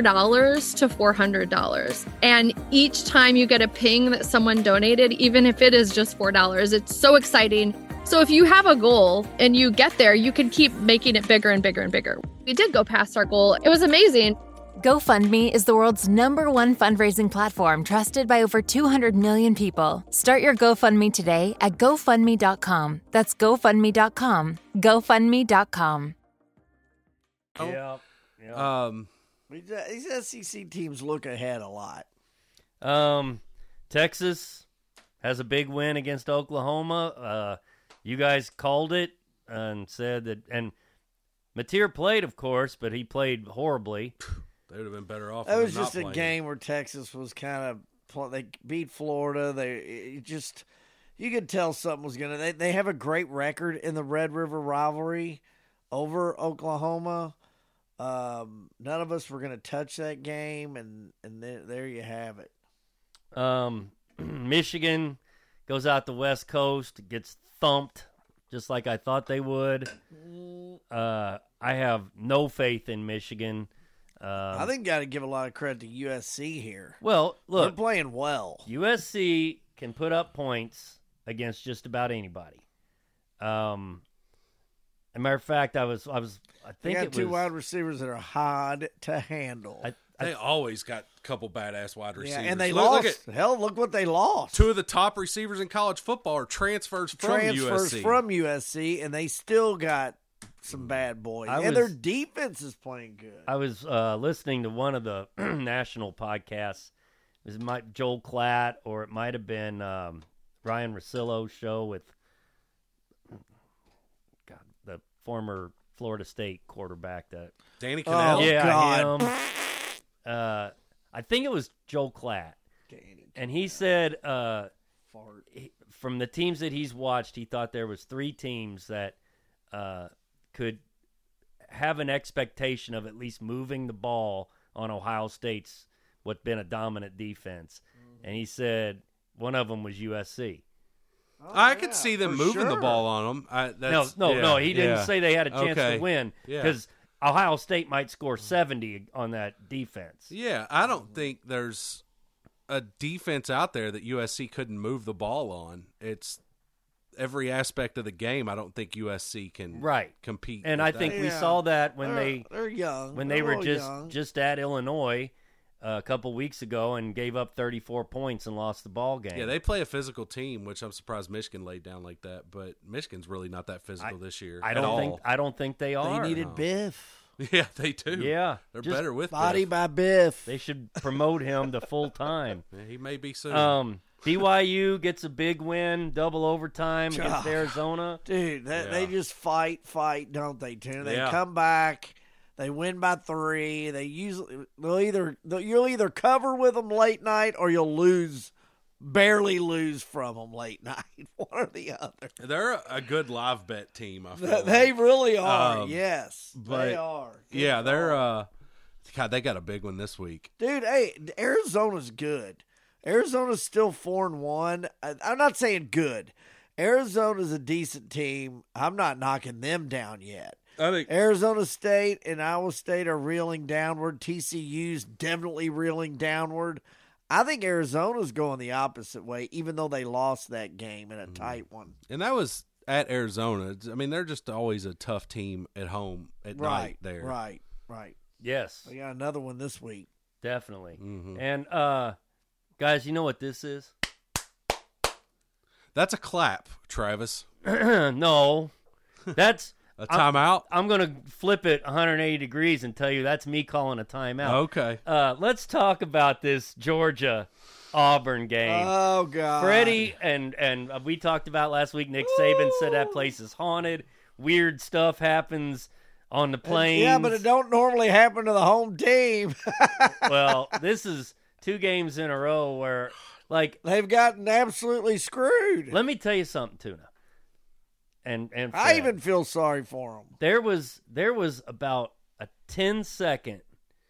$4 to $400. And each time you get a ping that someone donated, even if it is just $4, it's so exciting. So if you have a goal and you get there, you can keep making it bigger and bigger and bigger. We did go past our goal. It was amazing. GoFundMe is the world's #1 fundraising platform trusted by over 200 million people. Start your GoFundMe today at GoFundMe.com. That's GoFundMe.com. GoFundMe.com. Yeah. These SEC teams look ahead a lot. Texas has a big win against Oklahoma. You guys called it and said that, and Mateer played, of course, but he played horribly. They would have been better off. That was just a game where Texas was kind of. They beat Florida. You could tell something was gonna. They have a great record in the Red River rivalry over Oklahoma. None of us were gonna touch that game, and there you have it. Michigan goes out the West Coast, gets thumped, just like I thought they would. I have no faith in Michigan. I think got to give a lot of credit to USC here. Well, look, they're playing well. USC can put up points against just about anybody. a matter of fact, I They think got it two was wide receivers that are hard to handle. They always got a couple badass wide receivers. and they Look lost. at Look what they lost. two of the top receivers in college football are transfers from USC. From USC, and they still got some bad boys. Their defense is playing good. I was listening to one of the national podcasts. It was Joel Klatt, or it might have been Ryan Russillo's show with the former Florida State quarterback. Danny Cannell. Him. I think it was Joel Klatt. And he said from the teams that he's watched, he thought there was 3 teams that could have an expectation of at least moving the ball on Ohio State's what's been a dominant defense. And he said one of them was USC. I could see them moving the ball on them. No, he didn't say they had a chance to win because Ohio State might score 70 on that defense. Yeah, I don't think there's a defense out there that USC couldn't move the ball on. It's every aspect of the game. I don't think USC can compete. And I think we saw that when they're young. When they were just at Illinois a couple weeks ago and gave up 34 points and lost the ball game. Yeah, they play a physical team, which I'm surprised Michigan laid down like that. But Michigan's really not that physical this year. I don't think they are. They needed Biff. Yeah, they do. Yeah, they're better with body Biff. by Biff. They should promote him to full time. Yeah, he may be soon. BYU gets a big win, double overtime against Arizona. Dude, they just fight, don't they, Tuna? They come back. They win by 3. You'll either cover with them late night or you'll barely lose from them late night. One or the other. They're a good live bet team. I feel they really are. Yes, they are. Yeah, they're. God, they got a big one this week, dude. Hey, Arizona's good. Arizona's still 4-1. I'm not saying good. Arizona's a decent team. I'm not knocking them down yet. I think Arizona State and Iowa State are reeling downward. TCU's definitely reeling downward. I think Arizona's going the opposite way, even though they lost that game in a tight one. And that was at Arizona. I mean, they're just always a tough team at home at night there. Right. Yes. We got another one this week. Definitely. Mm-hmm. And, guys, you know what this is? That's a clap, Travis. No. That's... A timeout? I'm going to flip it 180 degrees and tell you that's me calling a timeout. Okay. Let's talk about this Georgia-Auburn game. Oh, God. Freddie and we talked about last week, Nick Saban said that place is haunted. Weird stuff happens on the plains. Yeah, but it don't normally happen to the home team. Well, this is 2 games in a row where, like... They've gotten absolutely screwed. Let me tell you something, Tuna. And I even feel sorry for them. There was about a 10 seconds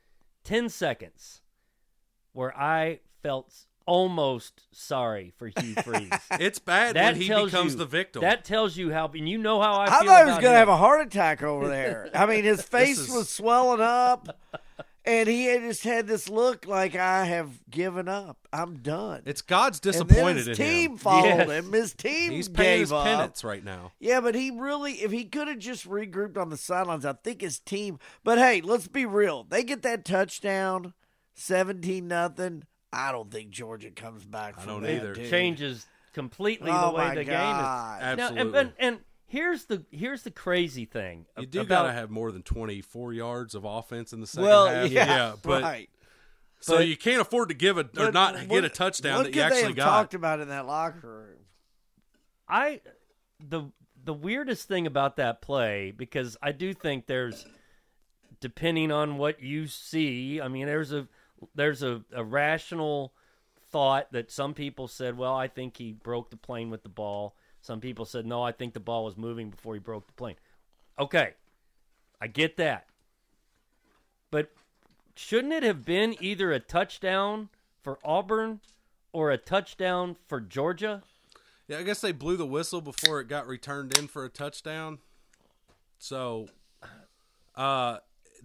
where I felt almost sorry for Hugh Freeze. It's bad when he becomes the victim. That tells you how, and you know how I feel. I thought he was going to have a heart attack over there. I mean, his face was swelling up. And he just had this look like, I have given up. I'm done. It's God's disappointed and then his in team him. followed him. His team He's paying his gave up. penance right now. Yeah, but he really, if he could have just regrouped on the sidelines, I think his team. But hey, let's be real. They get that touchdown, 17-0. I don't think Georgia comes back. I don't that, either. dude. Changes completely the way the game is. Absolutely. Now, and here's the crazy thing. You do about, got to have more than 24 yards of offense in the second half. Yeah, but right. So you can't afford to give not get a touchdown that you actually What could they have talked about in that locker room? The weirdest thing about that play, because I do think there's, depending on what you see, I mean, there's a rational thought that some people said, well, I think he broke the plane with the ball. Some people said, no, I think the ball was moving before he broke the plane. Okay, I get that. But shouldn't it have been either a touchdown for Auburn or a touchdown for Georgia? Yeah, I guess they blew the whistle before it got returned in for a touchdown. So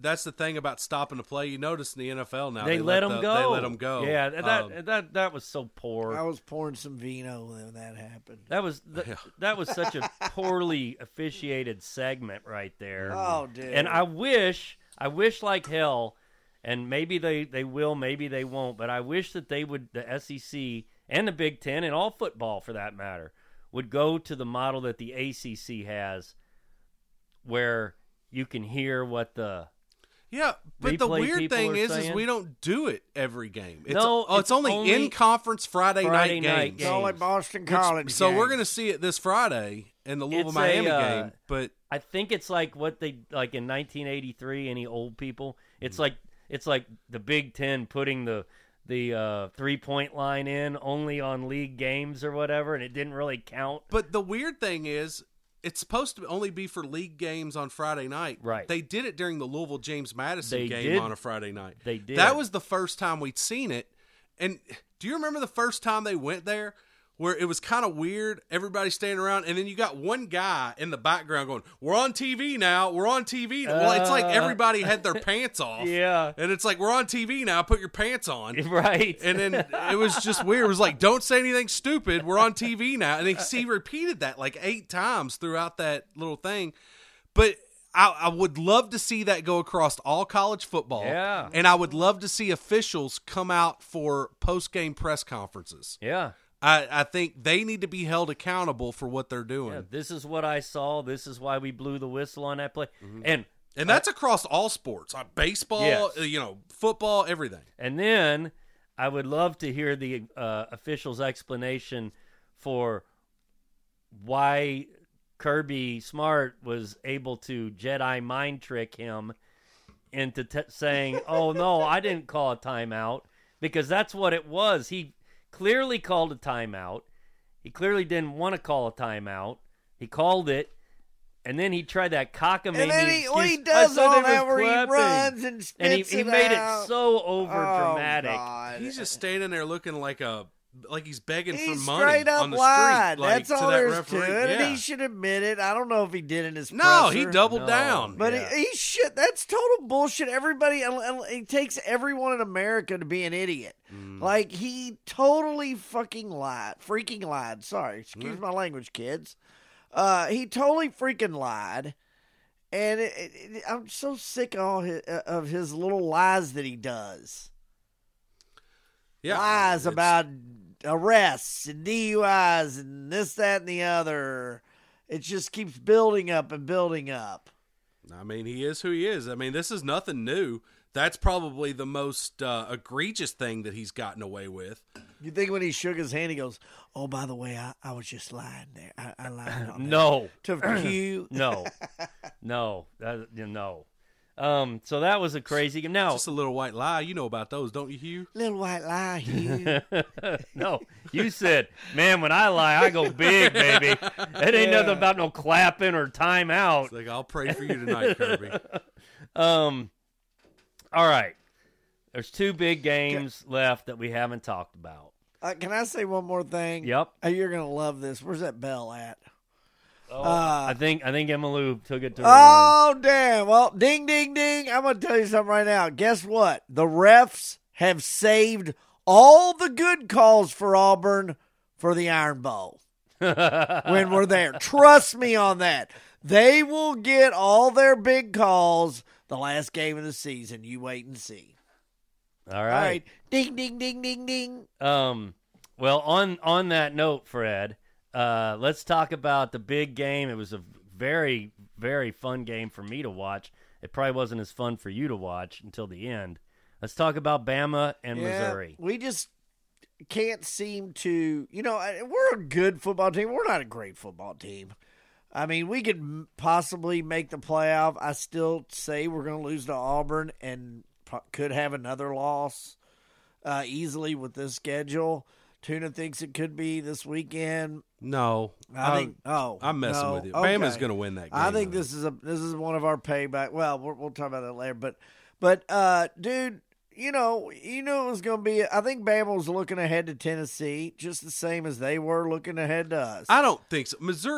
that's the thing about stopping the play. You notice in the NFL now They let them go. They let them go. Yeah, that was so poor. I was pouring some vino when that happened. That was such a poorly officiated segment right there. Oh, dude. And I wish like hell, and maybe they will, maybe they won't, but I wish that they would, the SEC and the Big Ten and all football for that matter, would go to the model that the ACC has, where you can hear what the but the replay weird people thing are is saying. we don't do it every game. It's only in conference Friday night Friday night games. It's all like Boston College. So we're games. going to see it this Friday in the Louisville It's Miami game. But I think it's like what they like in 1983. Any old people? It's like the Big Ten putting the 3-point line in only on league games or whatever, and it didn't really count. But the weird thing is, it's supposed to only be for league games on Friday night. Right. They did it during the Louisville James Madison They game did. on a Friday night. They did. That was the first time we'd seen it. And do you remember the first time they went there? Where it was kind of weird, everybody standing around, and then you got one guy in the background going, "We're on TV now, we're on TV now." Well, it's like everybody had their pants off. Yeah. And it's like, "We're on TV now, put your pants on." Right. And then it was just weird. It was like, "Don't say anything stupid, we're on TV now." And he repeated that like 8 times throughout that little thing. But I would love to see that go across all college football. Yeah. And I would love to see officials come out for post-game press conferences. Yeah. I think they need to be held accountable for what they're doing. Yeah, this is what I saw. This is why we blew the whistle on that play. And that's across all sports. Baseball, Yes. Football, everything. And then I would love to hear the official's explanation for why Kirby Smart was able to Jedi mind trick him into saying, "Oh, no, I didn't call a timeout," because that's what it was. He clearly called a timeout. He clearly didn't want to call a timeout. He called it, and then he tried that cockamamie And then excuse. he does I said all it was that where he clapping. runs and spits he it made out. it so over dramatic. Oh, God. He's just standing there looking like he's begging He's for money straight up on the lied. street. Like, That's all to that there's referee. to it. Yeah. And he should admit it. I don't know if he did in his No, presser. he doubled No. down. But Yeah. he should. That's total bullshit. Everybody, it takes everyone in America to be an idiot. Like, he totally fucking lied. Freaking lied. Sorry. Excuse my language, kids. He totally freaking lied. And I'm so sick of his little lies that he does. Yeah, Lies it's- about arrests and DUIs and this, that, and the other. It just keeps building up and building up. I mean, he is who he is. I mean, this is nothing new. That's probably the most egregious thing that he's gotten away with. You think when he shook his hand, he goes, "Oh, by the way, I was just lying there. I lied on No. that." To Q. No. No. So that was a crazy game. Now, Just a little white lie. You know about those, don't you, Hugh? Little white lie, Hugh. no, you said, man, when I lie, I go big, baby. It ain't nothing about no clapping or timeout. It's like, I'll pray for you tonight, Kirby. All right. There's 2 big games left that we haven't talked about. Can I say one more thing? Yep. You're going to love this. Where's that bell at? I think Emmalou took it to her Oh, damn. Well, ding, ding, ding. I'm going to tell you something right now. Guess what? The refs have saved all the good calls for Auburn for the Iron Bowl when we're there. Trust me on that. They will get all their big calls the last game of the season. You wait and see. room. All All right. right. Ding, ding, ding, ding, ding. Well, on that note, Fred, let's talk about the big game. It was a very, very fun game for me to watch. It probably wasn't as fun for you to watch until the end. Let's talk about Bama and Missouri. We just can't seem to, we're a good football team. We're not a great football team. I mean, we could possibly make the playoff. I still say we're going to lose to Auburn and could have another loss easily with this schedule. Tuna thinks it could be this weekend. No. I'm messing with you. Bama's going to win that game. I think this is one of our payback. Well, we'll talk about that later. But dude, you know it was going to be. I think Bama was looking ahead to Tennessee just the same as they were looking ahead to us. I don't think so. Missouri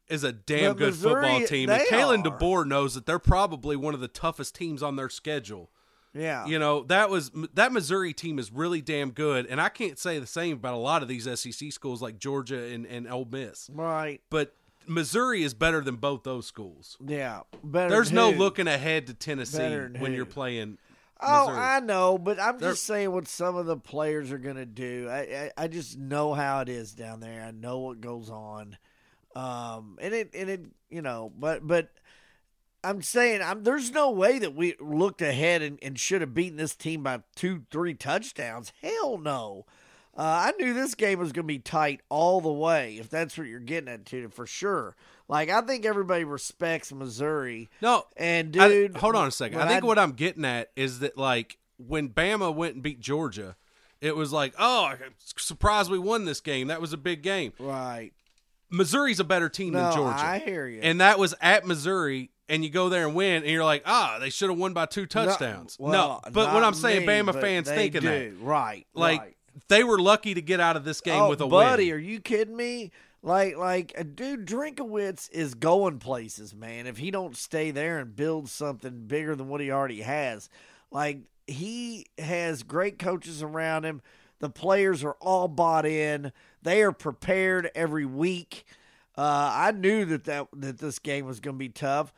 is a damn But good Missouri, football team, and they Kalen are. DeBoer knows that they're probably one of the toughest teams on their schedule. Yeah. You know, that Missouri team is really damn good, and I can't say the same about a lot of these SEC schools like Georgia and Ole Miss. Right. But Missouri is better than both those schools. Yeah. Better There's than no who? looking ahead to Tennessee Better than when who? you're playing Oh, Missouri. I know, but I'm They're- just saying what some of the players are going to do. I just know how it is down there. I know what goes on. And it you know, but I'm saying there's no way that we looked ahead and should have beaten this team by 2-3 touchdowns. Hell no. I knew this game was going to be tight all the way, if that's what you're getting at, Tuna, for sure. Like, I think everybody respects Missouri. No, And, dude. hold on a second. when I think what I'm getting at is that, like, when Bama went and beat Georgia, it was like, oh, I'm surprised we won this game. That was a big game. Right. Missouri's a better team No, than Georgia. I hear you. And that was at Missouri, and you go there and win, and you're like, they should have won by 2 touchdowns. Well, no, but what not I'm saying, me, Bama but fans they thinking do. that. Right. Like, right. they were lucky to get out of this game with a buddy, win. are you kidding me? Like a dude, Drinkowitz is going places, man. If he don't stay there and build something bigger than what he already has, like he has great coaches around him. The players are all bought in. They are prepared every week. I knew that this game was going to be tough.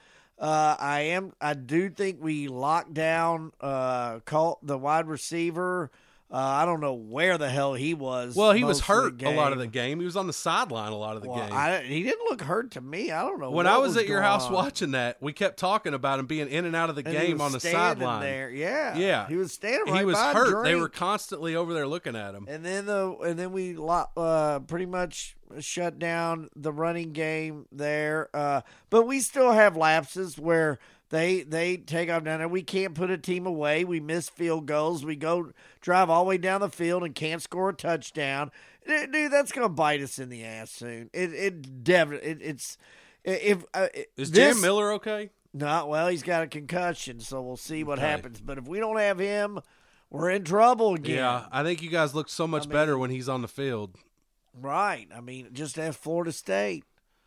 I do think we locked down the wide receiver. I don't know where the hell he was. Well, he was most of hurt the a lot of the game. game. He was on the sideline a lot of the Well, game. he didn't look hurt to me. I don't know. When what I was at your going house on. watching that, we kept talking about him being in and out of the And he game was on the standing sideline. there. Yeah, Yeah. he was standing right He was by hurt. They Drink. were constantly over there looking at him. And then we pretty much shut down the running game there. But we still have lapses where they take off down there. We can't put a team away. We miss field goals. We go drive all the way down the field and can't score a touchdown. Dude, that's gonna bite us in the ass soon. It definitely it's if Is this- Jam Miller okay? No, well, he's got a concussion, so we'll see what happens. But if we don't have him, we're in trouble again. Yeah, I think you guys look so much better when he's on the field. Right. I mean, just ask Florida State.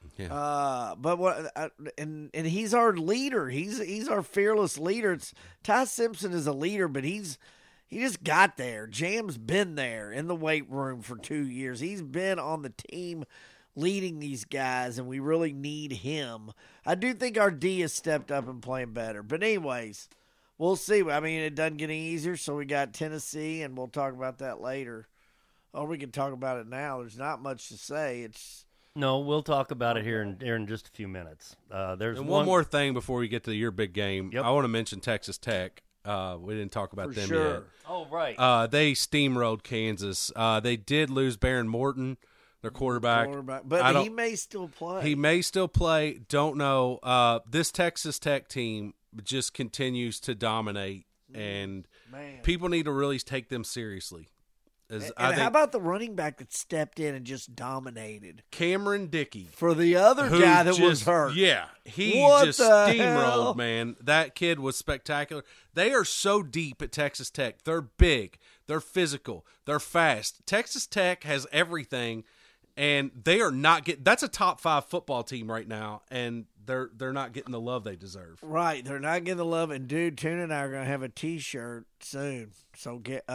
Yeah. But what? And he's our leader. He's our fearless leader. Ty Simpson is a leader, but he just got there. Jam's been there in the weight room for 2 years. He's been on the team leading these guys, and we really need him. I do think our D has stepped up and playing better. But anyways, we'll see. I mean, it doesn't get any easier, so we got Tennessee, and we'll talk about that later. Or we can talk about it now. There's not much to say. No, we'll talk about it here in just a few minutes. There's And one more thing before we get to your big game. Yep. I want to mention Texas Tech. We didn't talk about For them sure. yet. Oh, right. They steamrolled Kansas. They did lose Baron Morton, their quarterback. But he may still play. He may still play. Don't know. This Texas Tech team just continues to dominate, and Man. people need to really take them seriously. And I think how about the running back that stepped in and just dominated Cameron Dickey, for the other who guy that was just- hurt? Yeah, he What just the steamrolled, hell? man. That kid was spectacular. They are so deep at Texas Tech. They're big. They're physical. They're fast. Texas Tech has everything, and they are not getting. That's a top 5 football team right now, and they're not getting the love they deserve. Right, they're not getting the love. And dude, Tuna and I are gonna have a T-shirt soon. So get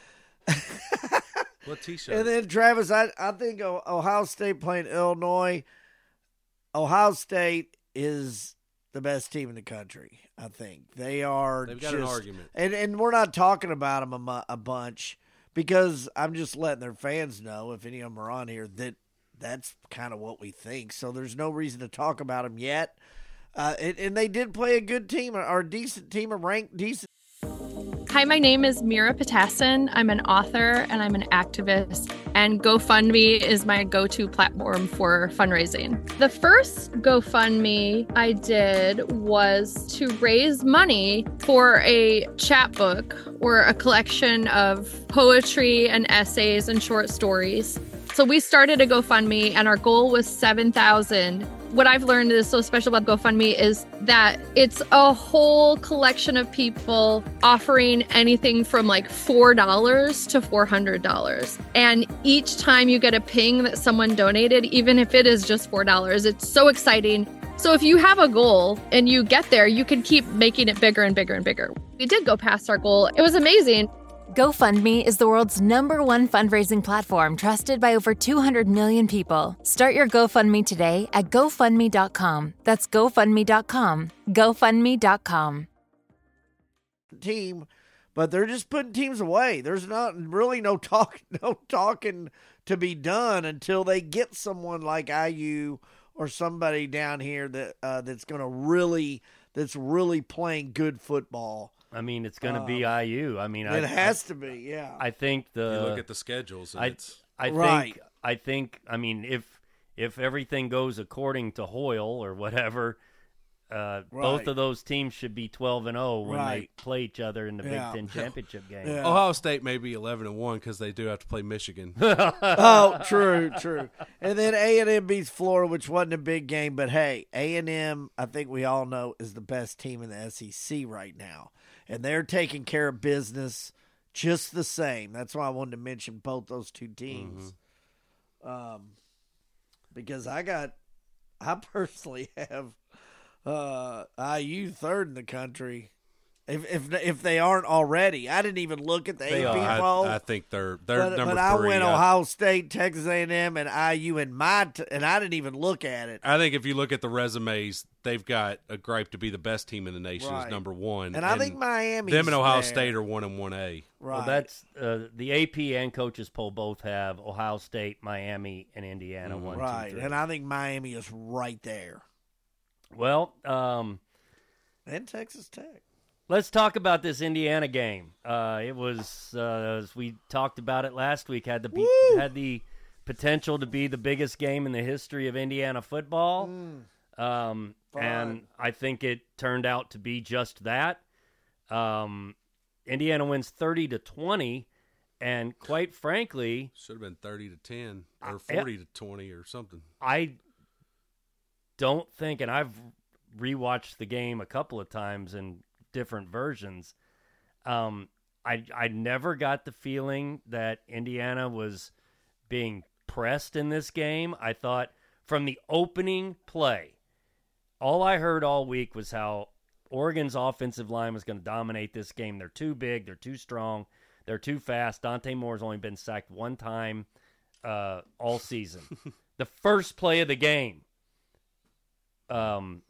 What T-shirt? And then Travis, I think Ohio State playing Illinois. Ohio State is the best team in the country. I think they are. They've got an argument. and we're not talking about them a bunch because I'm just letting their fans know, if any of them are on here, that that's kind of what we think. So there's no reason to talk about them yet. And they did play a good team, or a decent team, a ranked decent. Hi, my name is Mira Patassin. I'm an author and I'm an activist, and GoFundMe is my go-to platform for fundraising. The first GoFundMe I did was to raise money for a chapbook, or a collection of poetry and essays and short stories. So we started a GoFundMe and our goal was $7,000. What I've learned is so special about GoFundMe is that it's a whole collection of people offering anything from like $4 to $400. And each time you get a ping that someone donated, even if it is just $4, it's so exciting. So if you have a goal and you get there, you can keep making it bigger and bigger and bigger. We did go past our goal. It was amazing. GoFundMe is the world's #1 fundraising platform trusted by over 200 million people. Start your GoFundMe today at GoFundMe.com. That's GoFundMe.com. GoFundMe.com. Team, but they're just putting teams away. There's not really no talking to be done until they get someone like IU or somebody down here that's really playing good football. I mean, it's going to be IU. I mean, it has to be. Yeah, I think you look at the schedules. And I think. I mean, if everything goes according to Hoyle or whatever, both of those teams should be 12-0 when they play each other in the Big Ten championship game. Yeah. Ohio State may be 11-1 because they do have to play Michigan. Oh, true. And then A&M beats Florida, which wasn't a big game, but hey, A&M, I think we all know, is the best team in the SEC right now. And they're taking care of business just the same. That's why I wanted to mention both those two teams. Because I personally have IU third in the country. If they aren't already, I didn't even look at the AP poll. I think they're number 3. But I went Ohio State, Texas A&M, and IU, and I didn't even look at it. I think if you look at the resumes, they've got a gripe to be the best team in the nation is number 1. And I think Miami. Them and Ohio State are 1 and 1A. Right. Well, that's the AP and coaches poll both have Ohio State, Miami, and Indiana 1, 2, 3. And I think Miami is right there. Well, and Texas Tech. Let's talk about this Indiana game. It was, as we talked about it last week, had the potential to be the biggest game in the history of Indiana football. And I think it turned out to be just that. Indiana wins 30-20, and quite frankly, should have been 30-10 or 40-20 or something. I don't think, and I've rewatched the game a couple of times and different versions. I never got the feeling that Indiana was being pressed in this game. I thought from the opening play, all I heard all week was how Oregon's offensive line was going to dominate this game. They're too big. They're too strong. They're too fast. Dante Moore's only been sacked one time all season. The first play of the game, Mario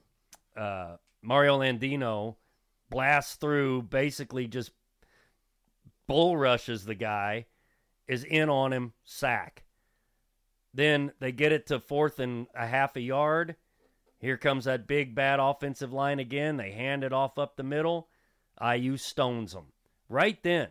Landino blasts through, basically just bull rushes the guy, is in on him, sack. Then they get it to 4th and a half a yard. Here comes that big, bad offensive line again. They hand it off up the middle. IU stones them. Right then,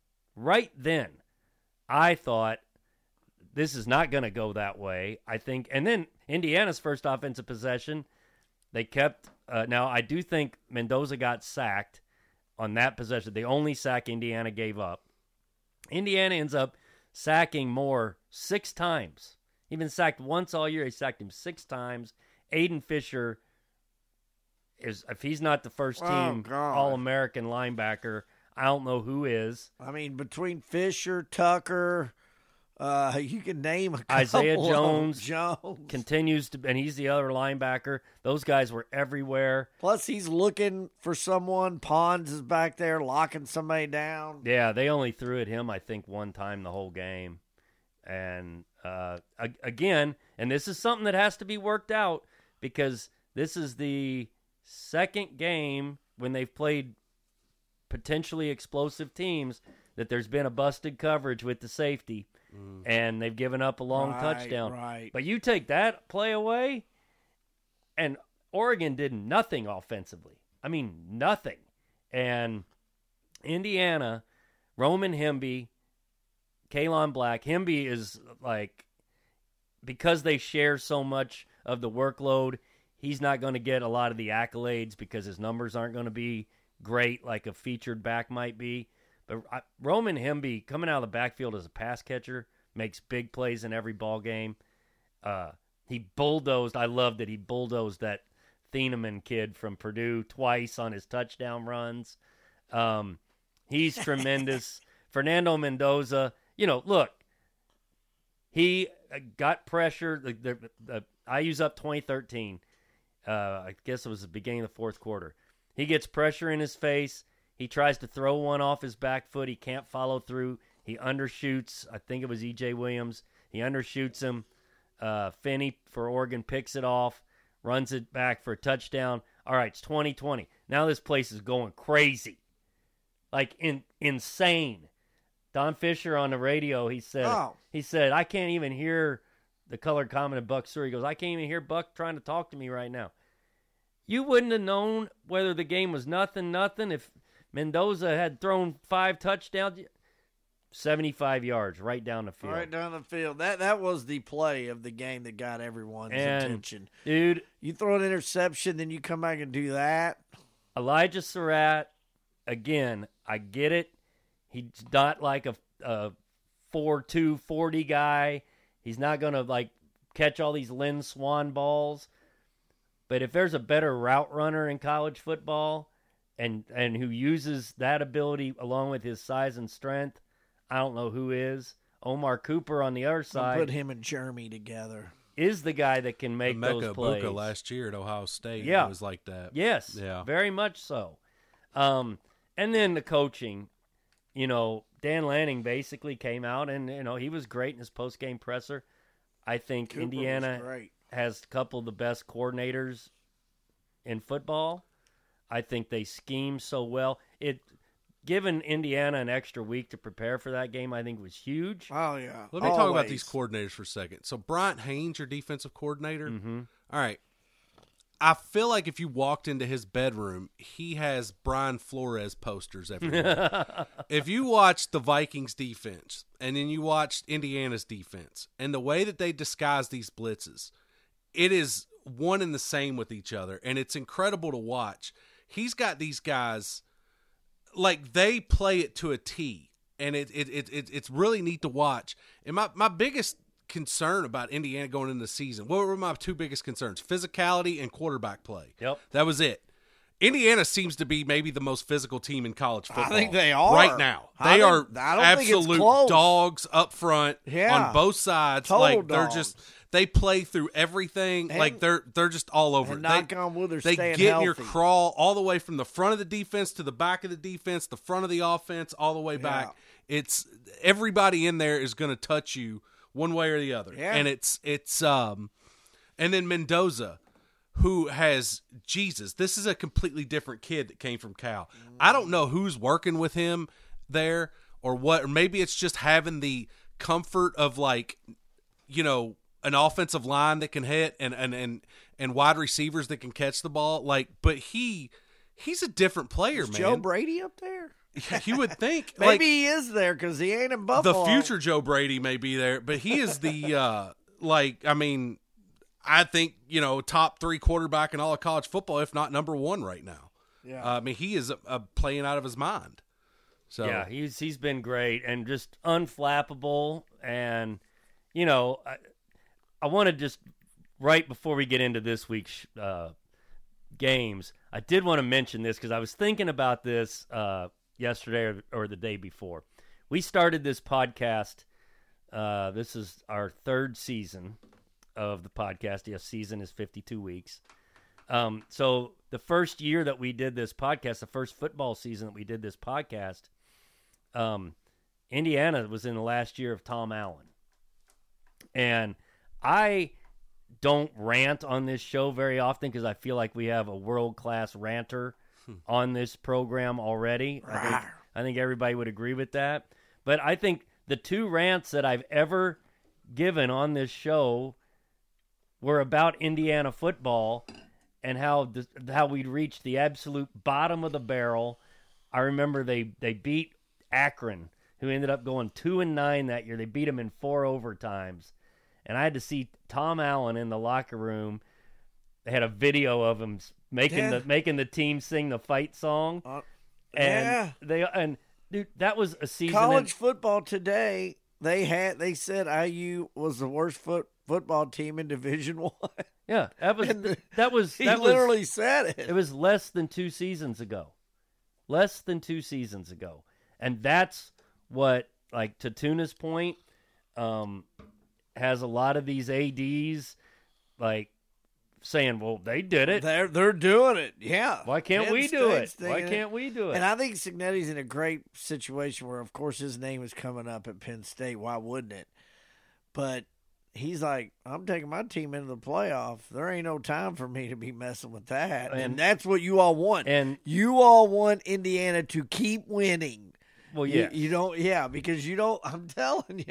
I thought, this is not going to go that way. I think, and then Indiana's first offensive possession, they kept, now I do think Mendoza got sacked on that possession. The only sack Indiana gave up. Indiana ends up sacking Moore 6 times. He's been sacked once all year. He sacked him 6 times. Aiden Fisher is, if he's not the first team All-American linebacker, I don't know who is. I mean, between Fisher, Tucker, you can name a couple. Isaiah Jones continues to, and he's the other linebacker. Those guys were everywhere. Plus, he's looking for someone. Pons is back there locking somebody down. Yeah, they only threw at him, I think, one time the whole game. And again, and this is something that has to be worked out because this is the second game when they've played potentially explosive teams that there's been a busted coverage with the safety. And they've given up a long touchdown. Right. But you take that play away, and Oregon did nothing offensively. I mean, nothing. And Indiana, Roman Hemby, Kalon Black. Hemby is like, because they share so much of the workload, he's not going to get a lot of the accolades because his numbers aren't going to be great like a featured back might be. But Roman Hemby, coming out of the backfield as a pass catcher, makes big plays in every ball game. He bulldozed. I loved it. He bulldozed that Thieneman kid from Purdue twice on his touchdown runs. He's tremendous. Fernando Mendoza, look, he got pressure. The IU's up 2013. I guess it was the beginning of the fourth quarter. He gets pressure in his face. He tries to throw one off his back foot. He can't follow through. He undershoots. I think it was E.J. Williams. He undershoots him. Finney for Oregon picks it off, runs it back for a touchdown. All right, it's 2020. Now this place is going crazy, like insane. Don Fisher on the radio, he said, I can't even hear the colored comment of Buck Sewell. He goes, I can't even hear Buck trying to talk to me right now. You wouldn't have known whether the game was nothing if Mendoza had thrown 5 touchdowns. 75 yards right down the field. Right down the field. That was the play of the game that got everyone's attention. Dude, you throw an interception, then you come back and do that. Elijah Surratt, again, I get it. He's not like a 4.2 40 guy. He's not going to catch all these Lynn Swan balls. But if there's a better route runner in college football and who uses that ability along with his size and strength, I don't know who is. Omar Cooper on the other side. Put him and Jeremy together. Is the guy that can make those plays. Buka last year at Ohio State was like that. Yes, very much so. And then the coaching. Dan Lanning basically came out and, he was great in his post-game presser. I think Cooper Indiana has a couple of the best coordinators in football. I think they scheme so well. Given Indiana an extra week to prepare for that game, I think was huge. Oh, yeah. Let me talk about these coordinators for a second. So, Bryant Haynes, your defensive coordinator. Mm-hmm. All right. I feel like if you walked into his bedroom, he has Brian Flores posters everywhere. If you watch the Vikings defense and then you watch Indiana's defense and the way that they disguise these blitzes, it is one and the same with each other, and it's incredible to watch. He's got these guys – they play it to a T, and it's really neat to watch. And my biggest concern about Indiana going into the season, what were my 2 biggest concerns? Physicality and quarterback play. Yep. That was it. Indiana seems to be maybe the most physical team in college football. I think they are. Right now. They are absolute dogs up front on both sides. Total they're dogs. just they play through everything. They're just all over and it. Knock on wood, they're They staying get in healthy. your crawl all the way from the front of the defense to the back of the defense, the front of the offense, all the way back. It's everybody in there is going to touch you one way or the other. Yeah. And and then Mendoza, who has Jesus. This is a completely different kid that came from Cal. I don't know who's working with him there or what, or maybe it's just having the comfort of an offensive line that can hit and wide receivers that can catch the ball. But he's a different player, man. Joe Brady up there? You would think. Maybe he is there because he ain't in Buffalo. The future Joe Brady may be there, but he is the I think, top 3 quarterback in all of college football, if not number 1 right now. Yeah. He is playing out of his mind. So yeah, he's been great and just unflappable. And, I want to just, right before we get into this week's games, I did want to mention this because I was thinking about this yesterday or the day before. We started this podcast. This is our 3rd season of the podcast. Yes, season is 52 weeks. So the first year that we did this podcast, the first football season that we did this podcast, Indiana was in the last year of Tom Allen. And I don't rant on this show very often because I feel like we have a world-class ranter on this program already. I think everybody would agree with that. But I think the 2 rants that I've ever given on this show were about Indiana football and how we'd reached the absolute bottom of the barrel. I remember they beat Akron, who ended up going 2-9 that year. They beat them in 4 overtimes. And I had to see Tom Allen in the locker room. They had a video of him making the team sing the fight song. Dude, that was a season. College football today, they said IU was the worst football team in Division I. Yeah, He literally said it. It was less than 2 seasons ago. Less than 2 seasons ago. And that's what, like, to Tuna's point, has a lot of these ADs, like, saying, well, they did it. They're doing it, yeah. Why can't we do it? Why can't we do it? And I think Cignetti's in a great situation where, of course, his name is coming up at Penn State. Why wouldn't it? But he's like, I'm taking my team into the playoff. There ain't no time for me to be messing with that. And that's what you all want. And you all want Indiana to keep winning. Well, yeah. You don't, because you don't, I'm telling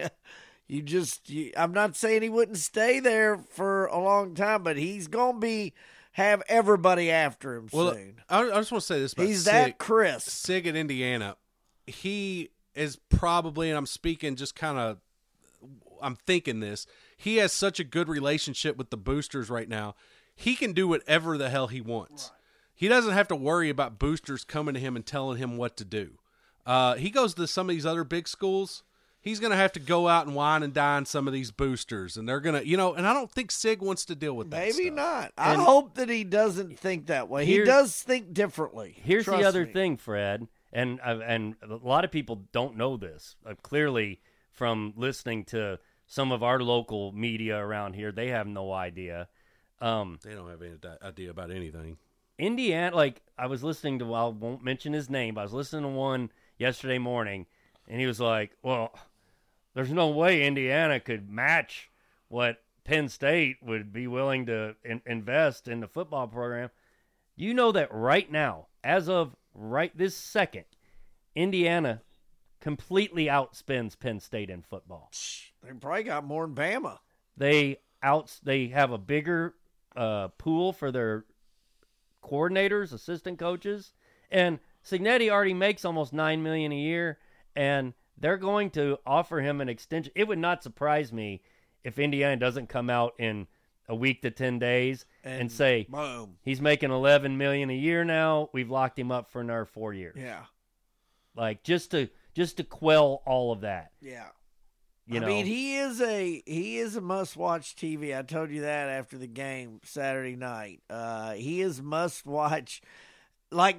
you, I'm not saying he wouldn't stay there for a long time, but he's going to have everybody after him soon. I just want to say this about He's Sig. that crisp. Sig at Indiana, he is probably, and I'm speaking just kind of, I'm thinking this, he has such a good relationship with the boosters right now. He can do whatever the hell he wants. Right. He doesn't have to worry about boosters coming to him and telling him what to do. He goes to some of these other big schools. He's going to have to go out and wine and dine some of these boosters, and they're going to, and I don't think Sig wants to deal with that. Maybe stuff. not. I hope that he doesn't think that way. He does think differently. Here's the other thing, Fred, and a lot of people don't know this. Clearly, from listening to some of our local media around here, they have no idea. They don't have any idea about anything. Indiana, like, I was listening to, I won't mention his name, but I was listening to one yesterday morning, and he was like, well, there's no way Indiana could match what Penn State would be willing to invest in the football program. You know that right now, as of right this second, Indiana completely outspends Penn State in football. They probably got more than Bama. They have a bigger pool for their coordinators, assistant coaches, and Cignetti already makes almost $9 million a year, and they're going to offer him an extension. It would not surprise me if Indiana doesn't come out in a week to 10 days and say, boom, he's making $11 million a year now. We've locked him up for another 4 years. Yeah, like just to quell all of that. Yeah. I mean, he is a must-watch TV. I told you that after the game Saturday night. He is must-watch. Like,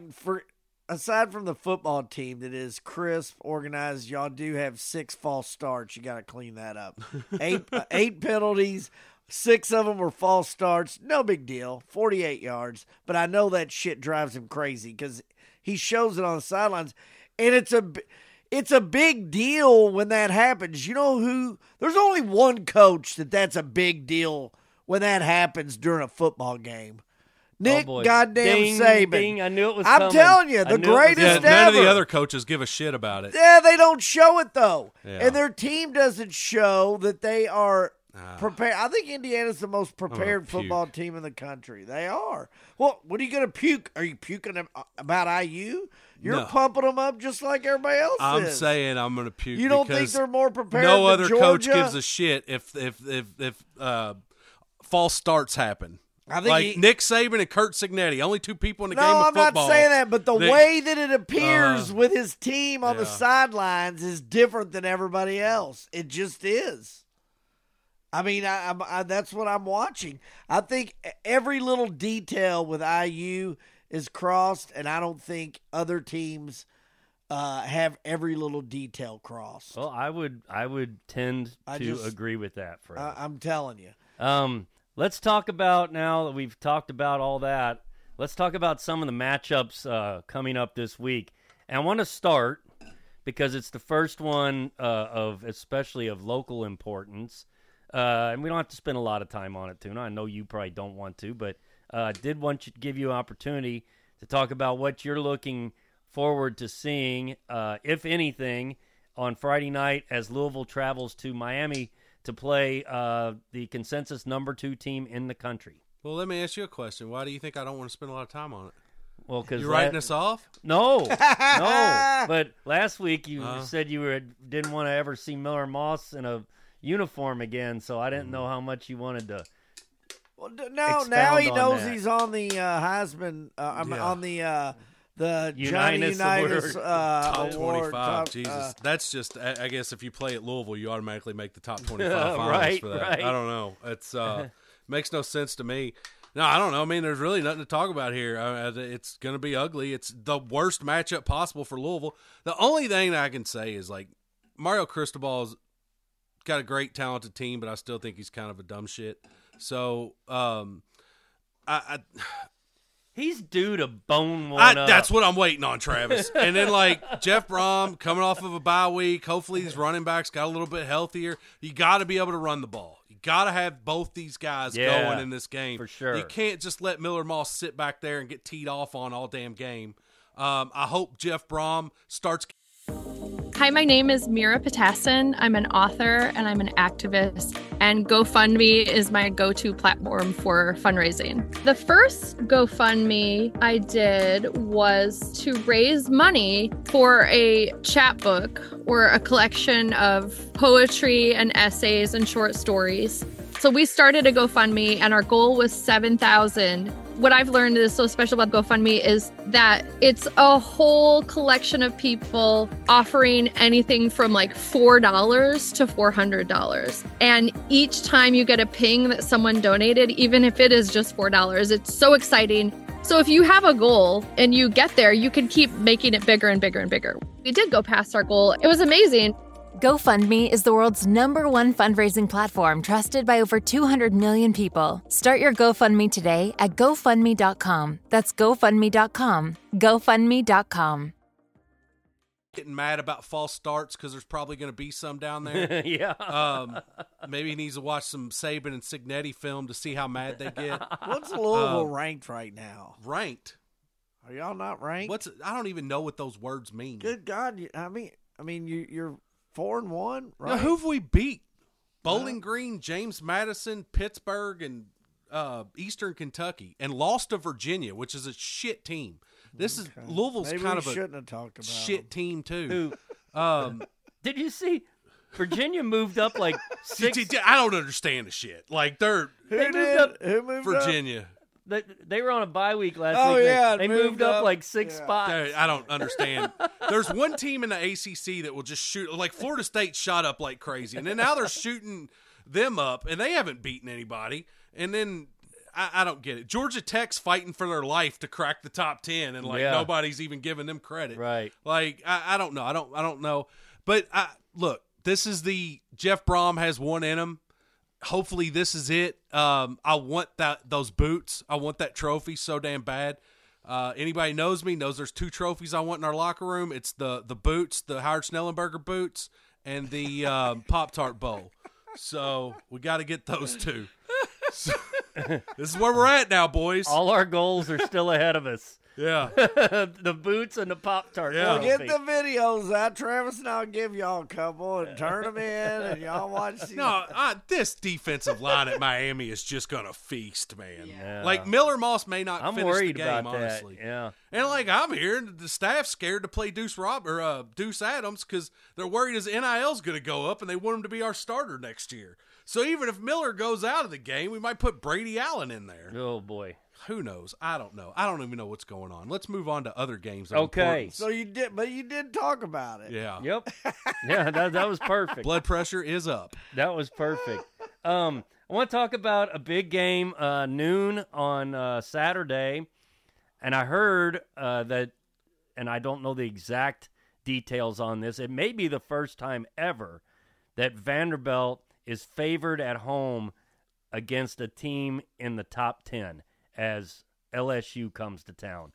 aside from the football team that is crisp, organized, y'all do have 6 false starts. You got to clean that up. 8 penalties. 6 of them were false starts. No big deal. 48 yards. But I know that shit drives him crazy because he shows it on the sidelines, and it's a big deal when that happens. You know who? There's only one coach that's a big deal when that happens during a football game. Nick goddamn Saban. Ding, I knew it was I'm coming. telling you, the greatest ever. None of the other coaches give a shit about it. Yeah, they don't show it, though. Yeah. And their team doesn't show that they are prepared. I think Indiana's the most prepared football team in the country. They are. Well, what are you going to puke? Are you puking about IU? You're pumping them up just like everybody else I'm is. saying I'm going to puke. You don't think they're more prepared no than other Georgia? coach gives a shit if false starts happen. I think Nick Saban and Curt Cignetti, only 2 people in the game of I'm football. not saying that, but the way that it appears with his team on the sidelines is different than everybody else. It just is. I mean, I that's what I'm watching. I think every little detail with IU is crossed, and I don't think other teams have every little detail crossed. Well, I would tend to agree with that, Fred. I'm telling you. Let's talk about, now that we've talked about all that, let's talk about some of the matchups coming up this week. And I want to start, because it's the first one especially of local importance. And we don't have to spend a lot of time on it, Tuna. I know you probably don't want to, but did want to give you an opportunity to talk about what you're looking forward to seeing, if anything, on Friday night as Louisville travels to Miami to play the consensus number 2 team in the country. Well, let me ask you a question. Why do you think I don't want to spend a lot of time on it? Well, because you're writing us off? No, no. But last week you said you didn't want to ever see Miller Moss in a uniform again, so I didn't know how much you wanted to. Well, now he knows he's on the Heisman, on the the Johnny Unitas top award. 25. Jesus, that's just. I guess if you play at Louisville, you automatically make the top 25 finals Right, for that. right. I don't know. It's makes no sense to me. No, I don't know. I mean, there's really nothing to talk about here. It's going to be ugly. It's the worst matchup possible for Louisville. The only thing that I can say is, like, Mario Cristobal's got a great, talented team, but I still think he's kind of a dumb shit. So, He's due to bone one up. that's what I'm waiting on, Travis. And then, like, Jeff Brom coming off of a bye week. Hopefully these running backs got a little bit healthier. You got to be able to run the ball. You got to have both these guys going in this game. For sure. You can't just let Miller Moss sit back there and get teed off on all damn game. I hope Jeff Brom starts. Hi, my name is Mira Patassin. I'm an author and I'm an activist, and GoFundMe is my go-to platform for fundraising. The first GoFundMe I did was to raise money for a chapbook or a collection of poetry and essays and short stories. So we started a GoFundMe and our goal was 7,000. What I've learned is so special about GoFundMe is that it's a whole collection of people offering anything from like $4 to $400. And each time you get a ping that someone donated, even if it is just $4, it's so exciting. So if you have a goal and you get there, you can keep making it bigger and bigger and bigger. We did go past our goal. It was amazing. GoFundMe is the world's #1 fundraising platform trusted by over 200 million people. Start your GoFundMe today at GoFundMe.com. That's GoFundMe.com. GoFundMe.com. Getting mad about false starts because there's probably going to be some down there. Yeah. Maybe he needs to watch some Saban and Signetti film to see how mad they get. What's Louisville ranked right now? Ranked? Are y'all not ranked? I don't even know what those words mean. Good God! I mean, you're 4-1, right? Now, who have we beat? Bowling Green, James Madison, Pittsburgh, and Eastern Kentucky, and lost to Virginia, which is a shit team. This is Louisville's Maybe kind we of a shouldn't have talked about shit them. team too. Did you see Virginia moved up like 6? I don't understand the shit. Like Who moved did? up Who moved Virginia. They were on a bye week last Oh, week. yeah, They moved moved up up. like 6 Yeah. spots. I don't understand. There's one team in the ACC that will just shoot. Like Florida State shot up like crazy, and then now they're shooting them up, and they haven't beaten anybody. And then I don't get it. Georgia Tech's fighting for their life to crack the top 10, and like nobody's even giving them credit. Right. Like I don't know. I don't know. But look, this is the Jeff Brom has one in him. Hopefully this is it. I want those boots. I want that trophy so damn bad. Anybody knows me knows there's 2 trophies I want in our locker room. It's the boots, the Howard Schnellenberger boots, and the Pop-Tart bowl. So we got to get those 2. So, this is where we're at now, boys. All our goals are still ahead of us. Yeah. The boots and the Pop-Tart. Yeah. trophy. Get the videos out. Travis and I'll give y'all a couple and turn them in, and y'all watch. No, this defensive line at Miami is just going to feast, man. Yeah. Like, Miller Moss may not I'm finish worried the game, about honestly. that. Yeah. And, like, I'm here, and the staff's scared to play Deuce Adams because they're worried his NIL's going to go up, and they want him to be our starter next year. So even if Miller goes out of the game, we might put Brady Allen in there. Oh boy. Who knows? I don't know. I don't even know what's going on. Let's move on to other games. Of Okay. importance. So you did talk about it. Yeah. Yep. Yeah, that was perfect. Blood pressure is up. That was perfect. I want to talk about a big game noon on Saturday, and I heard that, and I don't know the exact details on this. It may be the first time ever that Vanderbilt is favored at home against a team in the top 10 as LSU comes to town.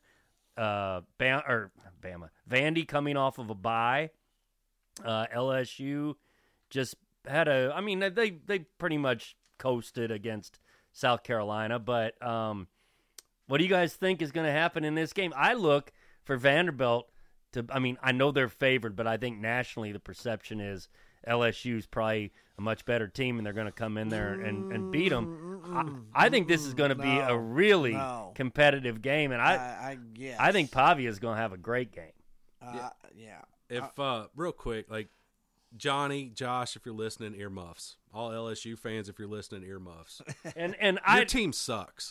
Vandy coming off of a bye. LSU just had they pretty much coasted against South Carolina, but what do you guys think is going to happen in this game? I look for Vanderbilt I know they're favored, but I think nationally the perception is LSU's probably a much better team, and they're going to come in there and beat them. I think this is going to be a really competitive game, and I think Pavia is going to have a great game. Yeah. If real quick, like Johnny, Josh, if you're listening, earmuffs. All LSU fans, if you're listening, earmuffs. And Your team sucks.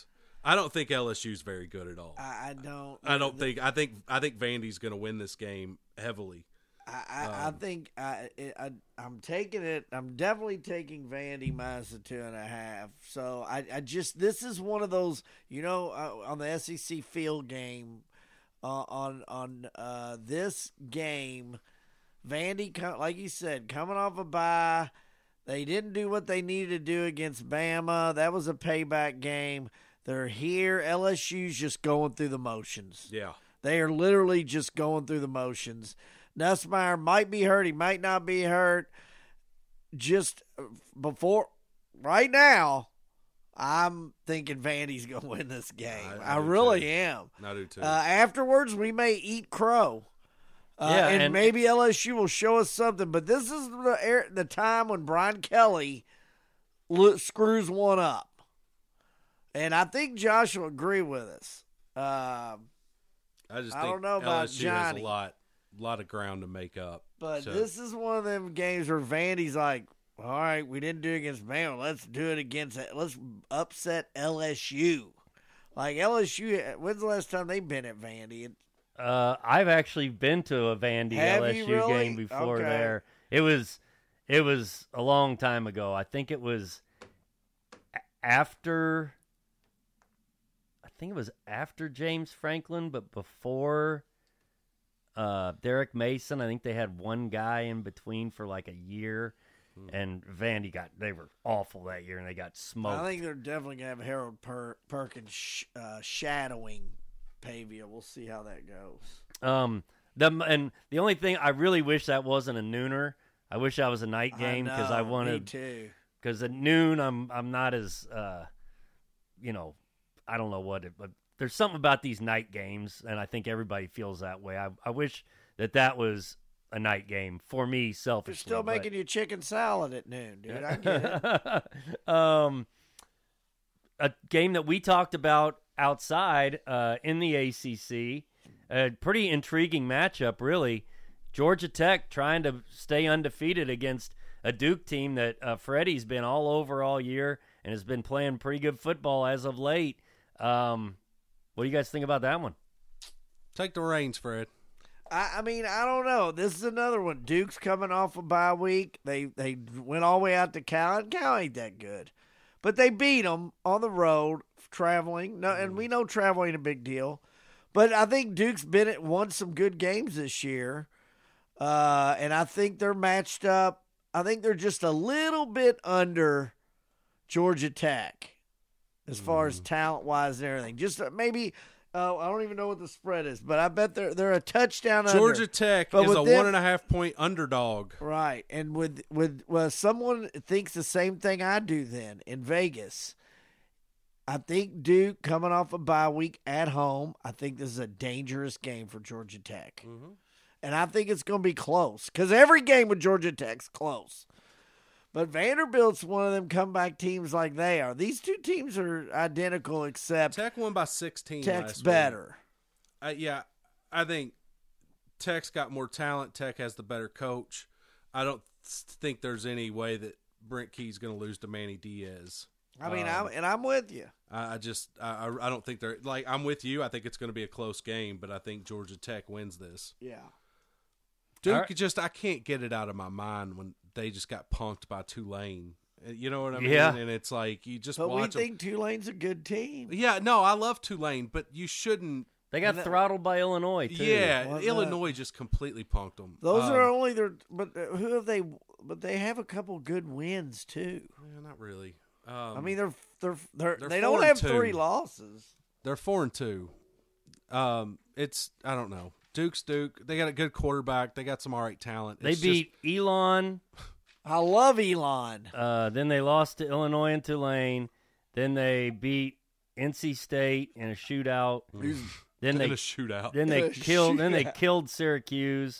I don't think LSU's very good at all. I don't. I think Vandy's going to win this game heavily. I think I'm taking it. I'm definitely taking Vandy minus the 2.5. So I just this is one of those, on the SEC field game, on this game, Vandy, like you said, coming off a bye, they didn't do what they needed to do against Bama. That was a payback game. They're here. LSU's just going through the motions. Yeah, they are literally just going through the motions. Nussmeier might be hurt. He might not be hurt. Just before, right now, I'm thinking Vandy's going to win this game. I really am. I do too. Afterwards, we may eat crow. And maybe LSU will show us something. But this is the time when Brian Kelly screws one up. And I think Josh will agree with us. I don't know about LSU Johnny. Has a lot of ground to make up. But this is one of them games where Vandy's like, all right, we didn't do it against Bama. Let's do it let's upset LSU. Like LSU, when's the last time they've been at Vandy? I've actually been to a Vandy LSU game before there. It was a long time ago. I think it was after James Franklin, but before Derek Mason. I think they had one guy in between for like a year, and Vandy they were awful that year, and they got smoked. I think they're definitely going to have Harold Perkins shadowing Pavia. We'll see how that goes. And the only thing, I really wish that wasn't a nooner. I wish that was a night game because I wanted. Me too. Because at noon, I'm not as, I don't know but there's something about these night games, and I think everybody feels that way. I wish that was a night game for me, selfishly. You're still making your chicken salad at noon, dude. I get it. A game that we talked about outside in the ACC, a pretty intriguing matchup, really. Georgia Tech trying to stay undefeated against a Duke team that Freddie's been all over all year and has been playing pretty good football as of late. What do you guys think about that one? Take the reins, Fred. I mean, I don't know. This is another one. Duke's coming off a bye week. They went all the way out to Cal, and Cal ain't that good. But they beat them on the road, traveling. No, and we know traveling a big deal. But I think Duke's won some good games this year. And I think they're matched up. I think they're just a little bit under Georgia Tech as far as talent-wise and everything. Just maybe I don't even know what the spread is, but I bet they're a touchdown under. Georgia Tech is a 1.5-point underdog. Right, and with someone thinks the same thing I do then in Vegas. I think Duke coming off a bye week at home, I think this is a dangerous game for Georgia Tech. Mm-hmm. And I think it's going to be close because every game with Georgia Tech's close. But Vanderbilt's one of them comeback teams like they are. These two teams are identical except Tech won by 16 Tech's last better. Week. I think Tech's got more talent. Tech has the better coach. I don't think there's any way that Brent Key's going to lose to Manny Diaz. I mean, I'm with you. I don't think they're like I'm with you. I think it's going to be a close game, but I think Georgia Tech wins this. Yeah. Duke I can't get it out of my mind when they just got punked by Tulane. You know what I mean? Yeah. And it's like you just but watch we think Tulane's a good team. Yeah, no, I love Tulane, but you shouldn't. They got throttled by Illinois, too. Yeah, Illinois just completely punked them. Those are only their – but who have they – but they have a couple good wins, too. Yeah, not really. I mean, they don't have 3 losses. They're 4-2. It's I don't know. Duke's Duke. They got a good quarterback. They got some all right talent. They beat Elon. I love Elon. Then they lost to Illinois and Tulane. Then they beat NC State in a shootout. Then they a shootout. Then they killed Syracuse,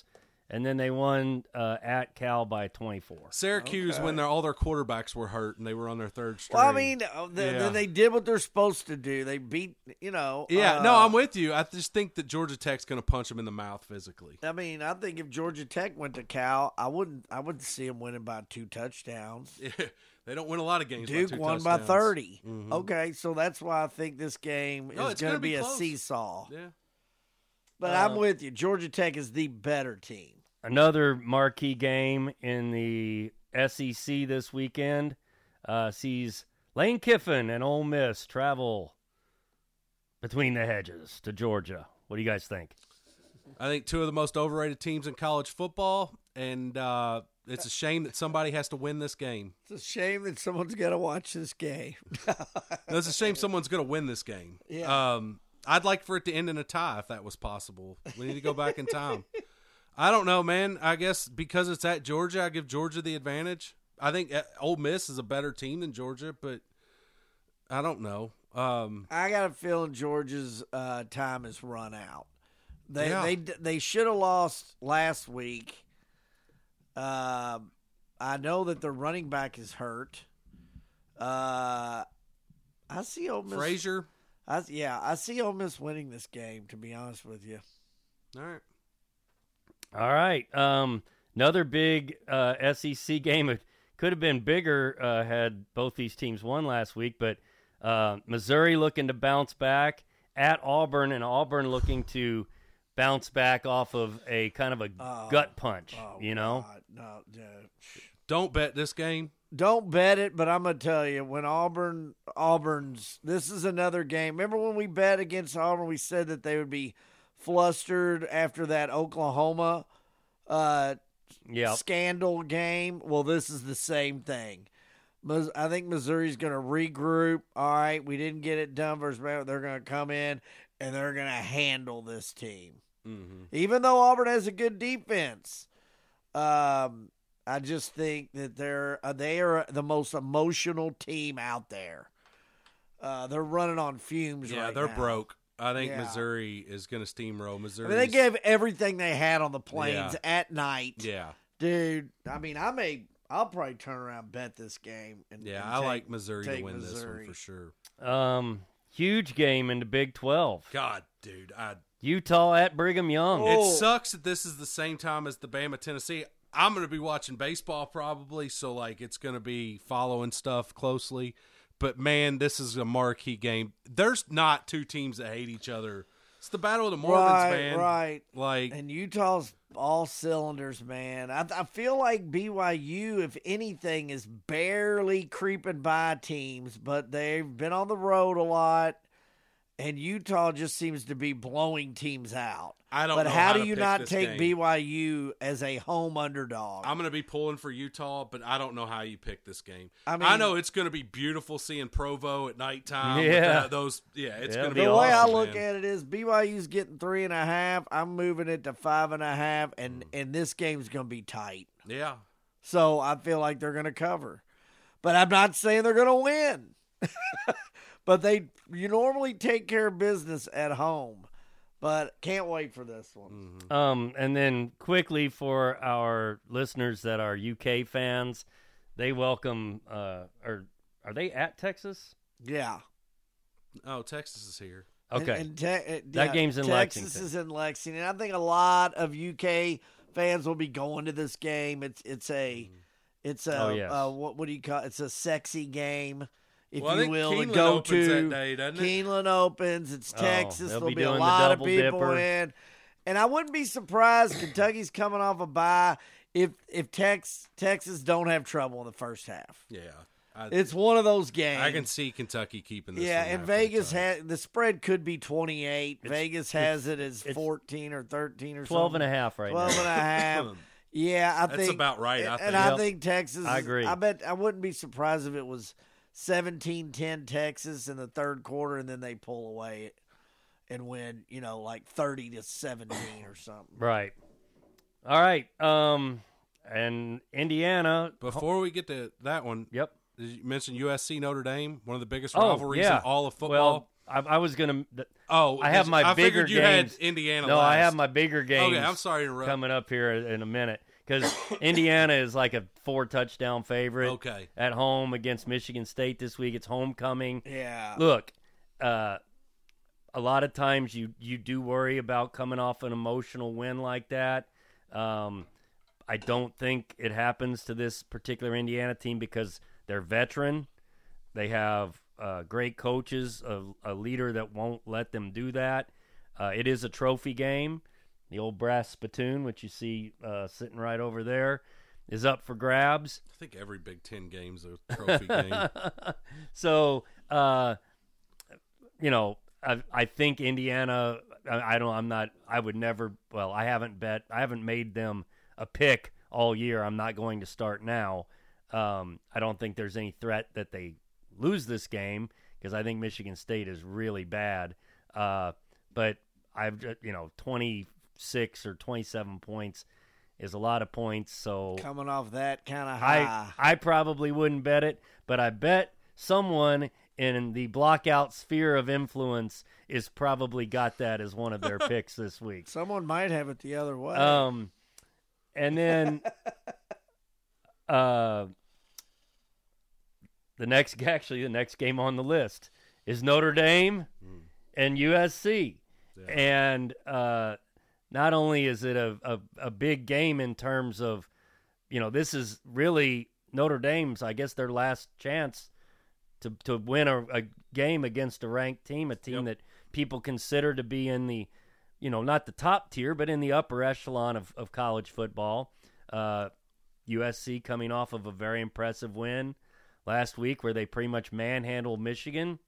and then they won at Cal by 24. Syracuse when all their quarterbacks were hurt and they were on their third string. Well, I mean, then they did what they're supposed to do. They beat, no, I'm with you. I just think that Georgia Tech's going to punch them in the mouth physically. I mean, I think if Georgia Tech went to Cal, I wouldn't see them winning by 2 touchdowns. Yeah, they don't win a lot of games. Duke by 2 won touchdowns. by 30. Mm-hmm. Okay, so that's why I think this game is going to be a close. seesaw. Yeah. But I'm with you. Georgia Tech is the better team. Another marquee game in the SEC this weekend sees Lane Kiffin and Ole Miss travel between the hedges to Georgia. What do you guys think? I think 2 of the most overrated teams in college football, and it's a shame that somebody has to win this game. It's a shame that someone's got to watch this game. It's a shame someone's going to win this game. Yeah. I'd like for it to end in a tie if that was possible. We need to go back in time. I don't know, man. I guess because it's at Georgia, I give Georgia the advantage. I think Ole Miss is a better team than Georgia, but I don't know. I got a feeling Georgia's time is run out. They should have lost last week. I know that their running back is hurt. I see Ole Miss. Frazier. I see Ole Miss winning this game, to be honest with you. All right. All right. Another big SEC game. It could have been bigger had both these teams won last week, but Missouri looking to bounce back at Auburn, and Auburn looking to bounce back off of a kind of a gut punch, No. Don't bet this game. Don't bet it, but I'm going to tell you, when Auburn's, this is another game. Remember when we bet against Auburn, we said that they would be flustered after that Oklahoma scandal game? Well, this is the same thing. I think Missouri's going to regroup. All right, we didn't get it done versus Bama. They're going to come in, and they're going to handle this team. Mm-hmm. Even though Auburn has a good defense, I just think that they are the most emotional team out there. They're running on fumes right now. Yeah, they're broke. I think Missouri is going to steamroll. Missouri. They gave everything they had on the plains at night. Yeah, dude. I mean, I'll probably turn around and bet this game. I like Missouri to win this one for sure. Huge game in the Big 12. God, dude, Utah at Brigham Young. It sucks that this is the same time as the Bama Tennessee. I'm going to be watching baseball probably, so it's going to be following stuff closely. But, man, this is a marquee game. There's not 2 teams that hate each other. It's the Battle of the Mormons, man. Right. And Utah's all cylinders, man. I feel like BYU, if anything, is barely creeping by teams, but they've been on the road a lot. And Utah just seems to be blowing teams out. I don't know. But how do to you pick not this take game. BYU as a home underdog? I'm going to be pulling for Utah, but I don't know how you pick this game. I know it's going to be beautiful seeing Provo at nighttime. Yeah. It's going to be be the way I awesome, look man. at it is BYU's getting 3.5. I'm moving it to 5.5, and this game's going to be tight. Yeah. So I feel like they're going to cover. But I'm not saying they're going to win. But you normally take care of business at home. But can't wait for this one. Mm-hmm. And then quickly for our listeners that are UK fans, they welcome are they at Texas? Yeah. Oh, Texas is here. Okay. That game's in Texas Lexington. is in Lexington. I think a lot of UK fans will be going to this game. It's a what do you call it? It's a sexy game. If you will, Keeneland to go opens to that day, doesn't it? Keeneland opens. It's Texas. they'll There'll be be a doing the lot of double people dipper. in, and I wouldn't be surprised. Kentucky's coming off a bye. If Texas don't have trouble in the first half, it's one of those games. I can see Kentucky keeping this. Yeah, one and halfway Vegas tight. the spread could be 28. Vegas has it as 14 or 13 or 12 something. and a half right 12 now. and a half. Yeah, I think That's about right, I think. I Yep. think Texas. I agree. I bet I wouldn't be surprised if it was 17-10 Texas in the third quarter, and then they pull away and win, 30-17 or something. Right. All right. And Indiana. Before we get to that one, Yep. did you mention USC Notre Dame, one of the biggest Oh, rivalries yeah. in all of football? Well, I was gonna. Oh, I have my I bigger figured you games. had Indiana. No, last. I have my bigger games. Okay, I'm sorry to interrupt. Coming up here in a minute because Indiana is like a 4-touchdown favorite. Okay. At home against Michigan State this week. It's homecoming. Yeah. Look, a lot of times you do worry about coming off an emotional win like that. I don't think it happens to this particular Indiana team because they're veteran. They have great coaches, a leader that won't let them do that. It is a trophy game. The old brass spittoon, which you see sitting right over there, is up for grabs. I think every Big Ten game's a trophy game. So, I think Indiana. I would never. Well, I haven't made them a pick all year. I'm not going to start now. I don't think there's any threat that they lose this game because I think Michigan State is really bad. But I've 26 or 27 points is a lot of points. So coming off that kind of high, I probably wouldn't bet it, but I bet someone in the blockout sphere of influence is probably got that as one of their picks this week. Someone might have it the other way. And then the next game on the list is Notre Dame and USC. Yeah. And not only is it a big game in terms of, this is really Notre Dame's, I guess, their last chance to win a game against a ranked team, a team that people consider to be in the, not the top tier, but in the upper echelon of college football. USC coming off of a very impressive win last week where they pretty much manhandled Michigan.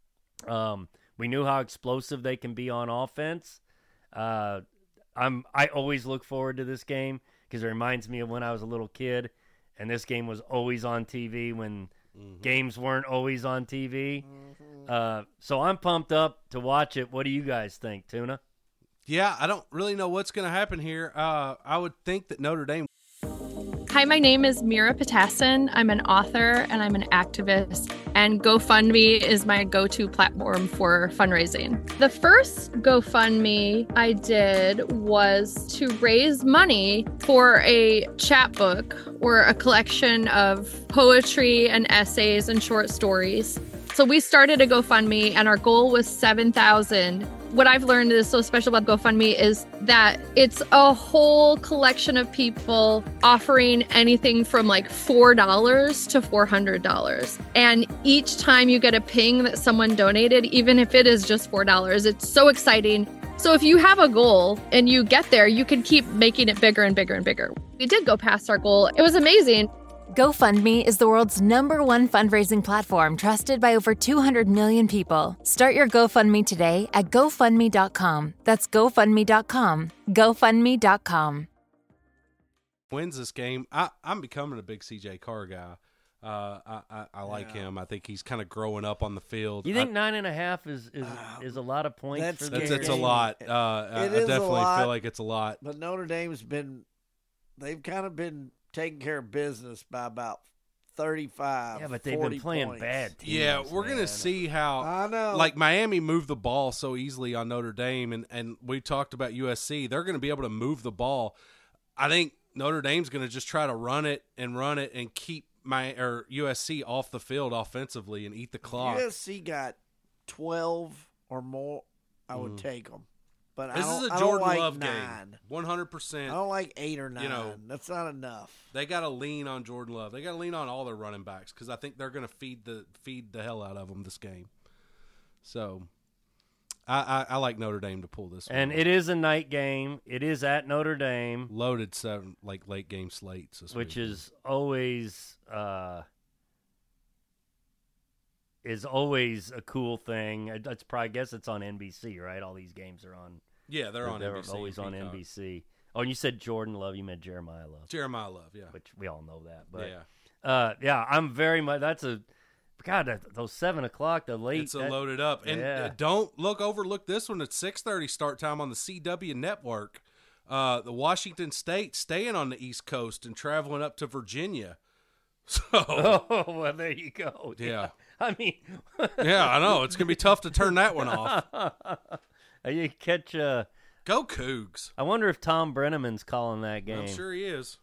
We knew how explosive they can be on offense. I always look forward to this game because it reminds me of when I was a little kid, and this game was always on TV when games weren't always on TV. So I'm pumped up to watch it. What do you guys think, Tuna? Yeah, I don't really know what's going to happen here. I would think that Notre Dame. Hi, my name is Mira Patassin. I'm an author and I'm an activist, and GoFundMe is my go-to platform for fundraising. The first GoFundMe I did was to raise money for a chapbook or a collection of poetry and essays and short stories. So we started a GoFundMe and our goal was 7,000. What I've learned is so special about GoFundMe is that it's a whole collection of people offering anything from like $4 to $400. And each time you get a ping that someone donated, even if it is just $4, it's so exciting. So if you have a goal and you get there, you can keep making it bigger and bigger and bigger. We did go past our goal. It was amazing. GoFundMe is the world's #1 fundraising platform trusted by over 200 million people. Start your GoFundMe today at GoFundMe.com. That's GoFundMe.com. GoFundMe.com. Wins this game. I'm becoming a big CJ Carr guy. I like him. I think he's kind of growing up on the field. You think 9.5 is a lot of points for this? It's a lot. I definitely feel like it's a lot. But Notre Dame's they've kind of been taking care of business by about 35. Yeah, but they've been playing points. bad teams. Yeah, we're going to see how. I know. Like Miami moved the ball so easily on Notre Dame, and we talked about USC. They're going to be able to move the ball. I think Notre Dame's going to just try to run it and keep USC off the field offensively and eat the clock. USC got 12 or more, I would take them. But this is a Jordan Love game, 100%. I don't like 8 or 9. That's not enough. They got to lean on Jordan Love. They got to lean on all their running backs because I think they're going to feed the hell out of them this game. So I like Notre Dame to pull this one. And it is a night game. It is at Notre Dame. Loaded 7 late game slates this which week. is always a cool thing. I guess it's on NBC, right? All these games are on. Yeah, they're on NBC. They're always on NBC. Oh, and you said Jordan Love. You meant Jeremiah Love. Jeremiah Love, yeah. Which we all know that. But yeah, I'm very much. Those 7 o'clock, the late. It's loaded up, and don't overlook this one. It's 6:30 start time on the CW network. The Washington State staying on the East Coast and traveling up to Virginia. So, well, there you go. Yeah. I mean, Yeah, I know. It's going to be tough to turn that one off. you catch. Go Cougs. I wonder if Tom Brenneman's calling that game. I'm sure he is.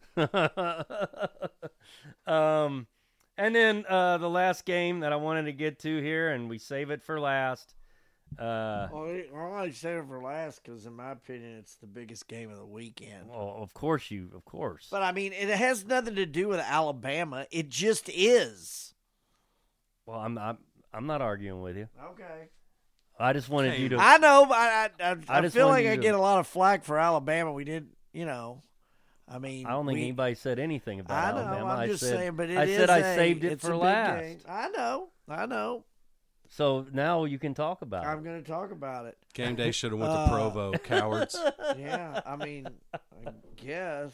And then the last game that I wanted to get to here, and we save it for last. Well, I only save it for last because, in my opinion, it's the biggest game of the weekend. Well, of course. But, I mean, it has nothing to do with Alabama. It just is. Well, I'm not arguing with you. Okay. I just wanted you to. I know, but I just feel wanted like you I to- get a lot of flack for Alabama. We did, I mean, I don't think anybody said anything about I know. Alabama. I'm just saying, but I said I saved it it's for a big last. game. I know. So now you can talk about I'm it. going to talk about it. Game day should have went to Provo, cowards. Yeah, I mean, I guess.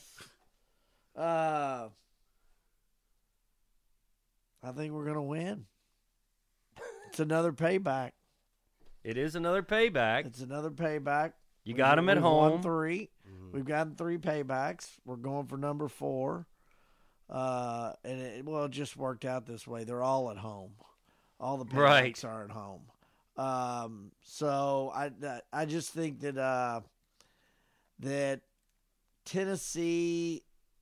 I think we're going to win. It's another payback. It is another payback. It's another payback. You got them at We've home. won 3. We've gotten 3 paybacks. We're going for number 4. And it just worked out this way. They're all at home. All the paybacks are at home. So I just think that that Tennessee,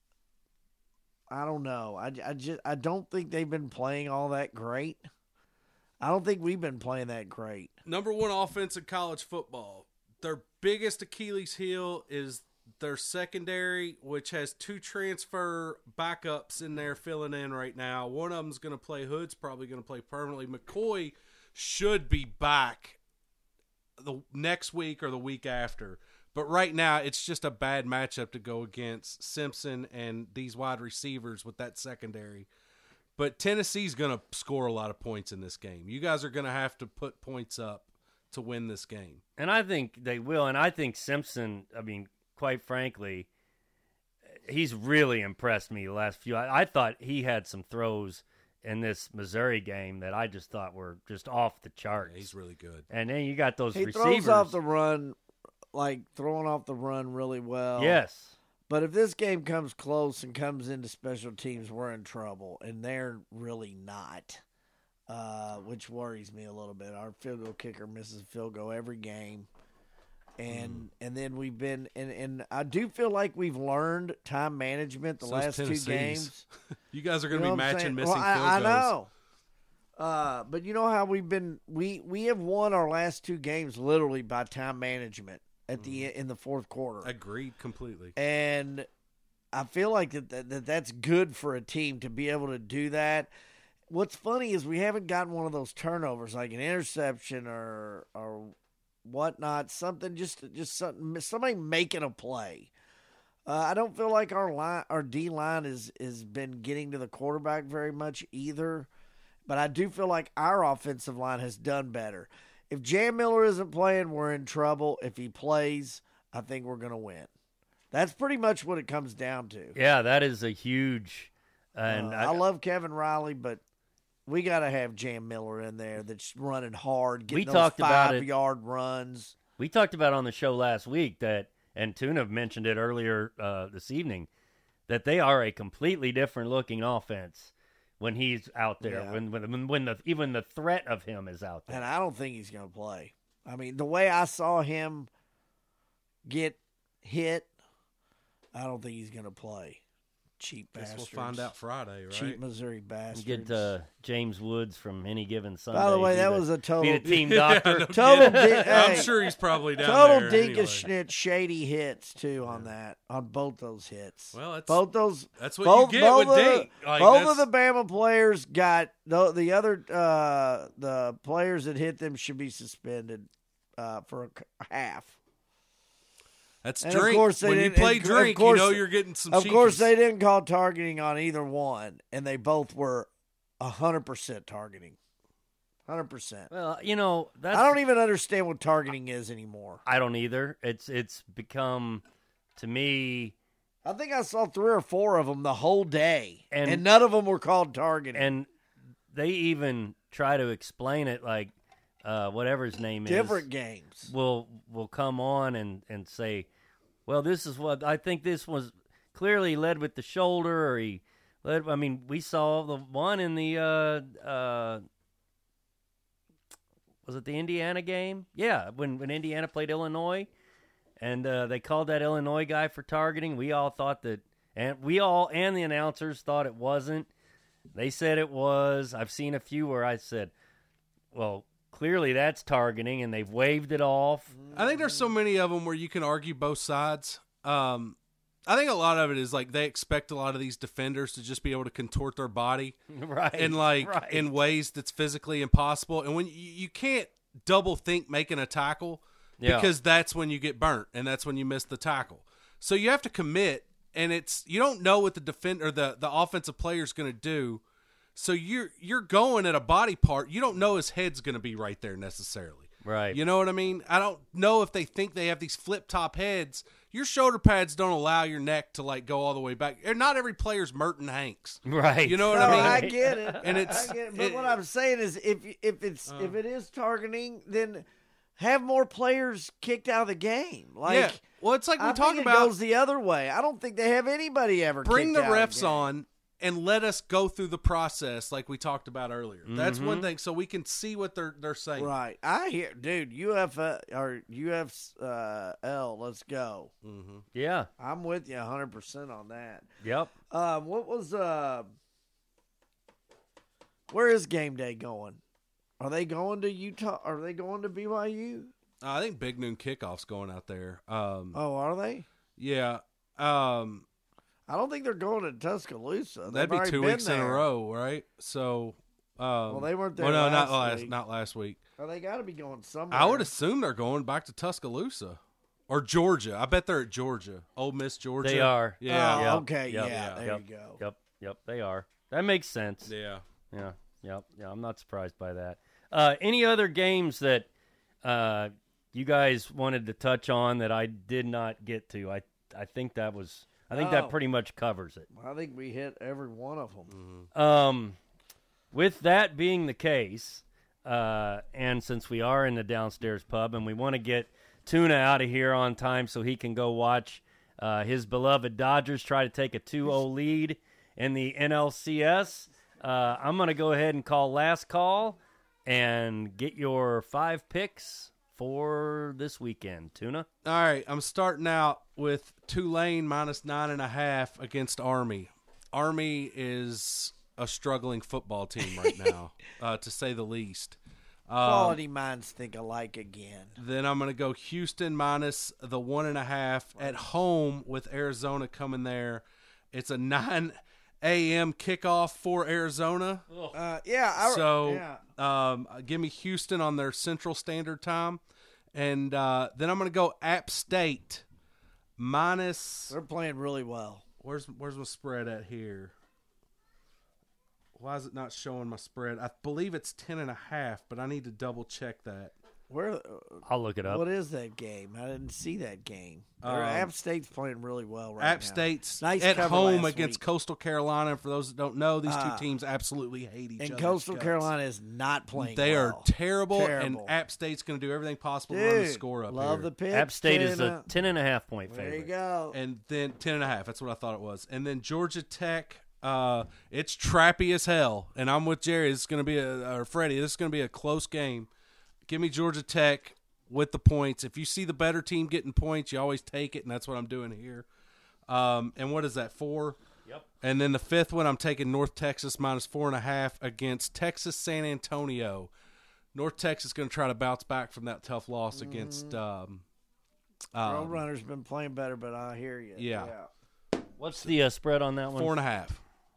I don't know. I don't think they've been playing all that great. I don't think we've been playing that great. Number 1 offense in college football. Their biggest Achilles heel is their secondary, which has 2 transfer backups in there filling in right now. One of them's going to play. Hood's probably going to play permanently. McCoy should be back the next week or the week after. But right now, it's just a bad matchup to go against Simpson and these wide receivers with that secondary. But Tennessee's going to score a lot of points in this game. You guys are going to have to put points up to win this game. And I think they will. And I think Simpson, I mean, quite frankly, he's really impressed me the last few. I thought he had some throws in this Missouri game that I just thought were just off the charts. Yeah, he's really good. And then you got those He receivers. throws off the run, throwing off the run really well. Yes. But if this game comes close and comes into special teams, we're in trouble, and they're really not, which worries me a little bit. Our field goal kicker misses a field goal every game, and then we've been and I do feel like we've learned time management the So's last 2 Tennessee's. games. You guys are going You to know be what I'm matching saying? missing Well, field I goals. know. But you know how we've been we have won our last 2 games literally by time management at in the fourth quarter. Agreed completely. And I feel like that's good for a team to be able to do that. What's funny is we haven't gotten one of those turnovers, like an interception or whatnot, something just something, somebody making a play. I don't feel like our D line has been getting to the quarterback very much either, but I do feel like our offensive line has done better. If Jam Miller isn't playing, we're in trouble. If he plays, I think we're going to win. That's pretty much what it comes down to. Yeah, that is a huge. And I love Kevin Riley, but we got to have Jam Miller in there that's running hard, getting We those talked about it. 5-yard runs. We talked about on the show last week that, and Tuna mentioned it earlier this evening, that they are a completely different looking offense when he's out there. Yeah. When even the threat of him is out there. And I don't think he's going to play. I mean, the way I saw him get hit, I don't think he's going to play. Cheap Guess bastards. we'll find out Friday, right? Cheap Missouri bastards. Get James Woods from Any Given Sunday. By the way, be that the- was a be total the team doctor. no total kidding. I'm hey, sure he's probably down total there. dinkish anyway. schnitz shady hits too on that, on both those hits. Well, that's Both what both, you get both with of Dink. Like, both of that's- the Bama players got the other the players that hit them should be suspended for a half. That's And of drink. course they When you didn't- play and of drink, course- you know you're getting some. Of course, cheekies. they didn't call targeting on either one, and they both were 100% targeting. 100%. Well, you know, that's, I don't even understand what targeting is anymore. I don't either. It's become, to me, I think I saw 3 or 4 of them the whole day, And- and none of them were called targeting. and they even try to explain it like whatever his name Different is. games. Will come on and say, well, this is what I think. This was clearly led with the shoulder, or he led. I mean, we saw the one in the was it the Indiana game? Yeah, when Indiana played Illinois, and they called that Illinois guy for targeting. We all thought that, and the announcers thought it wasn't. They said it was. I've seen a few where I said, well, clearly that's targeting, and they've waved it off. I think there's so many of them where you can argue both sides. I think a lot of it is like they expect a lot of these defenders to just be able to contort their body Right. and in ways that's physically impossible. And when you can't double think making a tackle because that's when you get burnt and that's when you miss the tackle. So you have to commit, and you don't know what the defender, the offensive player is going to do. So you're going at a body part. You don't know his head's going to be right there necessarily. Right. You know what I mean? I don't know if they think they have these flip top heads. Your shoulder pads don't allow your neck to like go all the way back. And not every player's Merton Hanks. Right. You know what No, I mean? I get it. And But what I'm saying is, if it is targeting, then have more players kicked out of the game. Like, yeah. Well, it's like we I talk think about. it goes the other way. I don't think they have anybody ever Bring kicked the out of refs game. on and let us go through the process like we talked about earlier. That's one thing, so we can see what they're saying. Right. I hear, dude. UFL. Let's go. Yeah. I'm with you 100% on that. Yep. What was where is game day going? Are they going to Utah? Are they going to BYU? I think Big Noon Kickoff's going out there. Oh, are they? Yeah. I don't think they're going to Tuscaloosa. That'd be 2 weeks in a row, right? So, well, they weren't there. well, no, last week. not last week. Oh, they got to be going somewhere. I would assume they're going back to Tuscaloosa or Georgia. I bet they're at Georgia. Ole Miss, Georgia. They are. Yeah. Oh, Yep. okay. Yep. Yeah. There Yep. you go. Yep. They are. That makes sense. Yeah. Yeah. I'm not surprised by that. Any other games that you guys wanted to touch on that I did not get to? I think that pretty much covers it. I think we hit every one of them. With that being the case, and since we are in the downstairs pub and we want to get Tuna out of here on time so he can go watch his beloved Dodgers try to take a 2-0 lead in the NLCS, I'm going to go ahead and call last call and get your 5 picks for this weekend. Tuna? All right. I'm starting out with Tulane -9.5 against Army. Army is a struggling football team right now, to say the least. Quality minds think alike again. Then I'm going to go Houston -1.5 at home with Arizona coming there. It's a 9 a.m. kickoff for Arizona. Give me Houston on their Central Standard Time. And then I'm going to go App State minus. They're playing really well. Where's my spread at here? Why is it not showing my spread? I believe it's 10.5, but I need to double check that. Where? I'll look it up. What is that game? I didn't see that game. App State's playing really well right now. App State's Nice at cover home last against week. Coastal Carolina. For those that don't know, these two teams absolutely hate each other. And Coastal Carolina is not playing They well. are terrible, and App State's going to do everything possible to run the score up love here. the pick. App State is a 10.5 point favorite. There you go. And then 10.5. That's what I thought it was. And then Georgia Tech. It's trappy as hell, and I'm with Jerry. This is going to be Freddie. This is going to be a close game. Give me Georgia Tech with the points. If you see the better team getting points, you always take it, and that's what I'm doing here. And what is that, 4? Yep. And then the 5th one, I'm taking North Texas -4.5 against Texas San Antonio. North Texas is going to try to bounce back from that tough loss against. Roadrunner's been playing better, but I hear you. Yeah. What's the spread on that one? 4.5.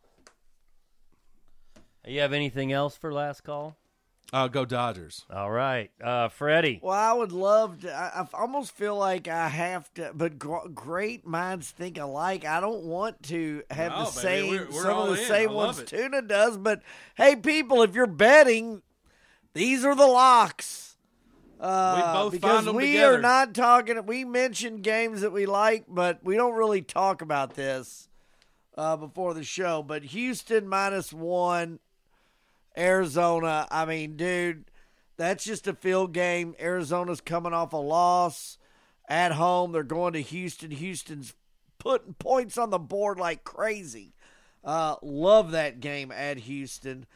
You have anything else for last call? Go Dodgers. All right. Freddie. Well, I would love to. I almost feel like I have to, but great minds think alike. I don't want to have No, the baby, same, we're some all of the in. same I love ones it. Tuna does. But hey, people, if you're betting, these are the locks. both because find them we together. are not talking. We mentioned games that we like, but we don't really talk about this before the show. But Houston -1. Arizona, I mean, dude, that's just a field game. Arizona's coming off a loss at home. They're going to Houston. Houston's putting points on the board like crazy. Love that game at Houston.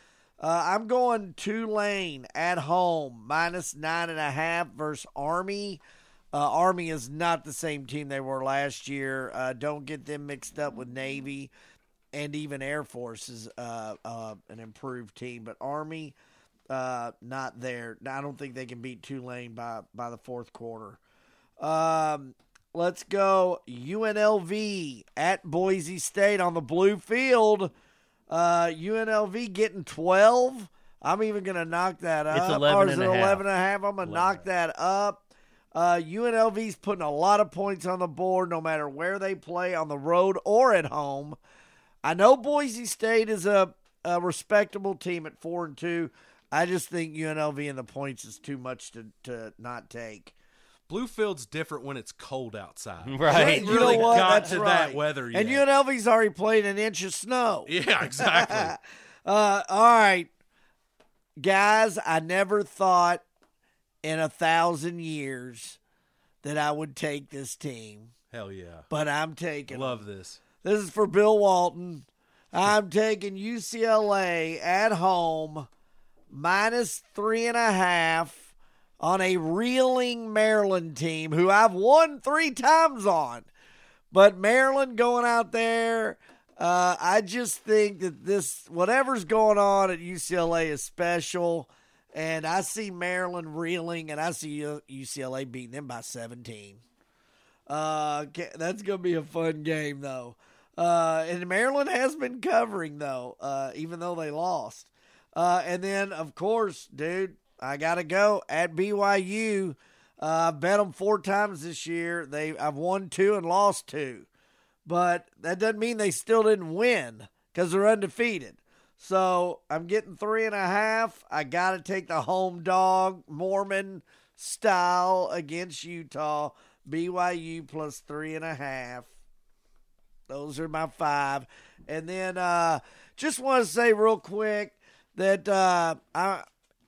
I'm going Tulane at home, -9.5 versus Army. Army is not the same team they were last year. Don't get them mixed up with Navy, and even Air Force is an improved team. But Army, not there. I don't think they can beat Tulane by the fourth quarter. Let's go UNLV at Boise State on the blue field. UNLV getting 12. I'm even going to knock that up. It's 11 or is and it a half. 11 and a half? I'm going to knock that up. UNLV's putting a lot of points on the board no matter where they play, on the road or at home. I know Boise State is a respectable team at 4-2. I just think UNLV and the points is too much to not take. Bluefield's different when it's cold outside. Right. It really You know what? got That's to right. that weather yet. And UNLV's already played an inch of snow. Yeah, exactly. All right. Guys, I never thought in 1,000 years that I would take this team, Hell yeah. but I'm taking Love them. this. This is for Bill Walton. I'm taking UCLA at home, -3.5 on a reeling Maryland team who I've won 3 times on. But Maryland going out there, I just think that this, whatever's going on at UCLA is special. And I see Maryland reeling, and I see UCLA beating them by 17. That's going to be a fun game, though. And Maryland has been covering, though, even though they lost. And then, of course, dude, I got to go at BYU. I've bet them 4 times this year. I've won 2 and lost 2. But that doesn't mean they still didn't win because they're undefeated. So I'm getting 3.5. I got to take the home dog, Mormon style against Utah. BYU plus 3.5. Those are my 5. And then just want to say real quick that I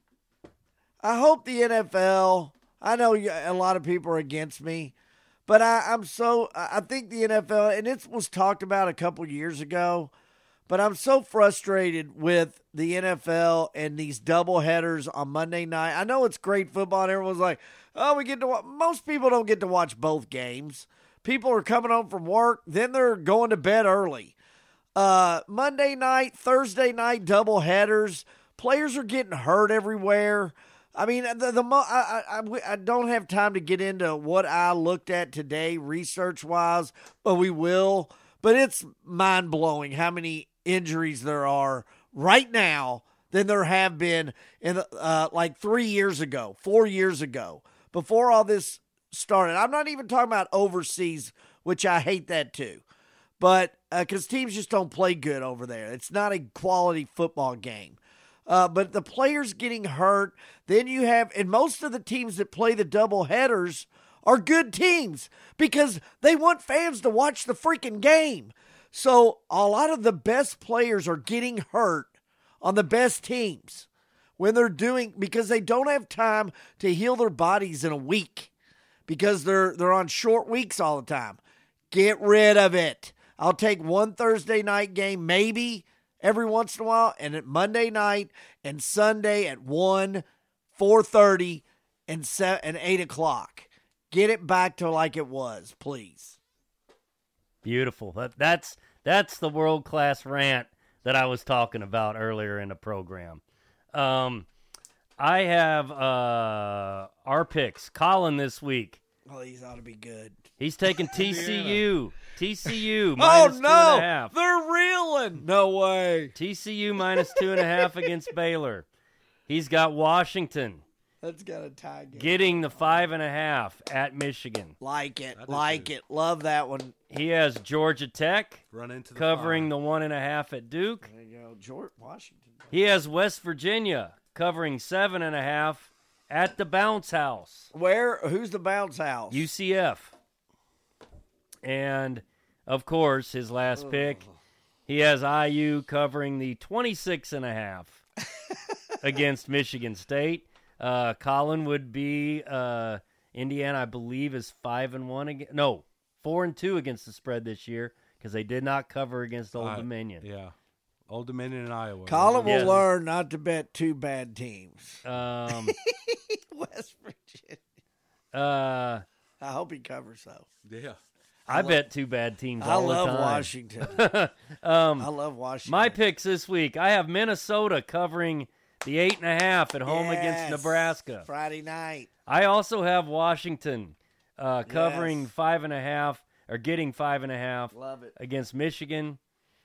hope the NFL, I know a lot of people are against me, but I think the NFL, and it was talked about a couple years ago, but I'm so frustrated with the NFL and these doubleheaders on Monday night. I know it's great football, and everyone's like, oh, we get to watch. Most people don't get to watch both games. People are coming home from work, then they're going to bed early. Monday night, Thursday night doubleheaders. Players are getting hurt everywhere. I mean, I don't have time to get into what I looked at today research-wise, but we will. But it's mind-blowing how many injuries there are right now than there have been in like 3 years ago, 4 years ago, before all this started. I'm not even talking about overseas, which I hate that too. But because teams just don't play good over there. It's not a quality football game. But the players getting hurt, then you have, and most of the teams that play the double headers are good teams because they want fans to watch the freaking game. So a lot of the best players are getting hurt on the best teams when they're because they don't have time to heal their bodies in a week because they're on short weeks all the time. Get rid of it. I'll take one Thursday night game maybe every once in a while, and at Monday night and Sunday at 1, 4:30, and 8 o'clock. Get it back to like it was, please. Beautiful. That's the world-class rant that I was talking about earlier in the program. I have our picks. Colin this week. Oh, these ought to be good. He's taking TCU. TCU Oh, minus no. 2.5. They're reeling. No way. TCU minus 2.5 against Baylor. He's got Washington That's got a tie game. getting the 5.5 at Michigan. Like it. I do Like too. it. Love that one. He has Georgia Tech Run into the covering fire. the 1.5 at Duke. There you go. George Washington. He has West Virginia covering 7.5 at the Bounce House. Who's the bounce house? UCF. And, of course, his last pick, he has IU covering the 26.5 against Michigan State. Colin would be Indiana, I believe, is 5-1 again. No, 4-2 against the spread this year because they did not cover against Old Dominion. Yeah. Old Dominion in Iowa. Colin Yes. will learn not to bet two bad teams. West Virginia. I hope he covers though. Yeah. I bet two bad teams I all the love time. Washington. I love Washington. My picks this week, I have Minnesota covering the 8.5 at home against Yes. Nebraska. Friday night. I also have Washington covering Yes. 5.5 or getting 5.5 Love it. against Michigan.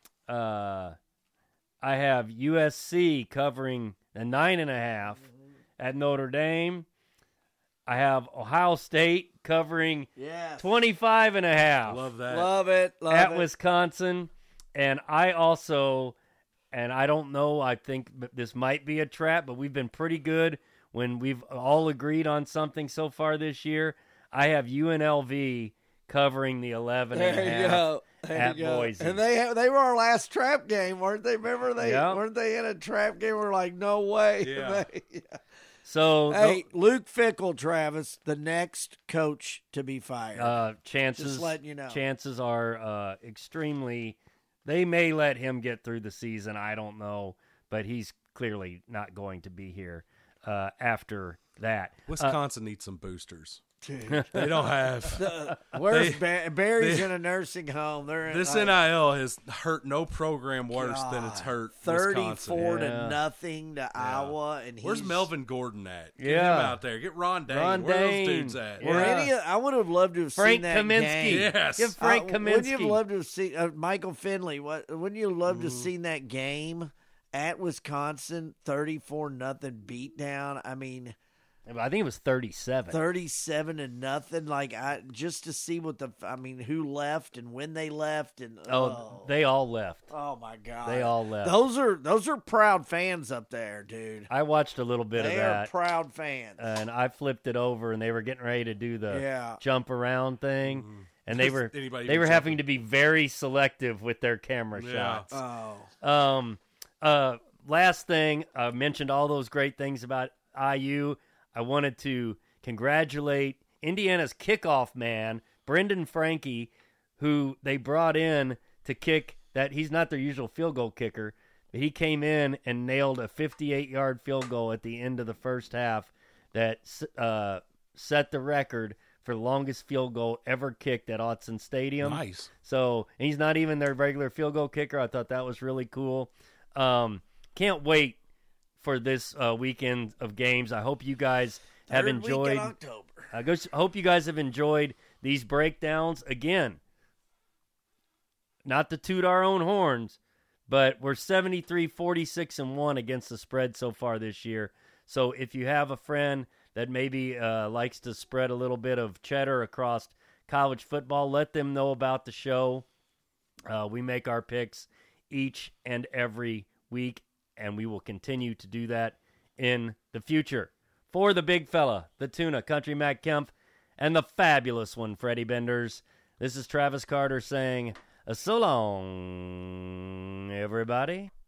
I have USC covering a 9.5 at Notre Dame. I have Ohio State covering Yes. 25.5 Love that. Love it. Love at it. Wisconsin. And I also, and I don't know, I think this might be a trap, but we've been pretty good when we've all agreed on something so far this year. I have UNLV covering the 11.5 There you go. There at you go. Boise. And they were our last trap game, weren't they? Remember Yeah. weren't they in a trap game? We're like, no way. Yeah. So Hey, Luke Fickell, Travis, the next coach to be fired. chances Just letting you know. chances are extremely. They may let him get through the season. I don't know, but he's clearly not going to be here after that. Wisconsin needs some boosters. Dude. They don't have. Where's Barry's in a nursing home? They're in, This like, NIL has hurt no program worse than it's hurt 34 Wisconsin. Yeah. to nothing to Iowa, and Where's he's, Melvin Gordon at? Get Yeah. him out there. Get Ron Dane. Ron Where are those Dane. dudes at? Or Yeah. any? I would have loved to have Frank seen that Kaminsky. game. Yes. Give Frank Wouldn't you have Kaminsky. loved to have seen Michael Finley? Wouldn't you love to have seen that game at Wisconsin, 34-0 beatdown? I mean, I think it was 37. 37-0. Like just to see who left and when they left, and They all left. oh my god, They all left. Those are proud fans up there, dude. I watched a little bit They of are that, proud fans. and I flipped it over, and they were getting ready to do the Yeah. jump around thing, and they were Anybody they even were having jumping? to be very selective with their camera Yeah. shots. Last thing, I mentioned all those great things about IU. I wanted to congratulate Indiana's kickoff man, Brendan Franke, who they brought in to kick that. He's not their usual field goal kicker, but he came in and nailed a 58-yard field goal at the end of the first half that set the record for the longest field goal ever kicked at Autzen Stadium. Nice. So, and he's not even their regular field goal kicker. I thought that was really cool. Can't wait for this weekend of games. I hope you guys have Third week in enjoyed. October. Hope you guys have enjoyed these breakdowns. Again, not to toot our own horns, but we're 73-46-1 against the spread so far this year. So if you have a friend that maybe likes to spread a little bit of cheddar across college football, let them know about the show. We make our picks each and every week, and we will continue to do that in the future. For the big fella, the tuna, Country Mac Kemp, and the fabulous one, Freddie Benders, this is Travis Carter saying, so long, everybody.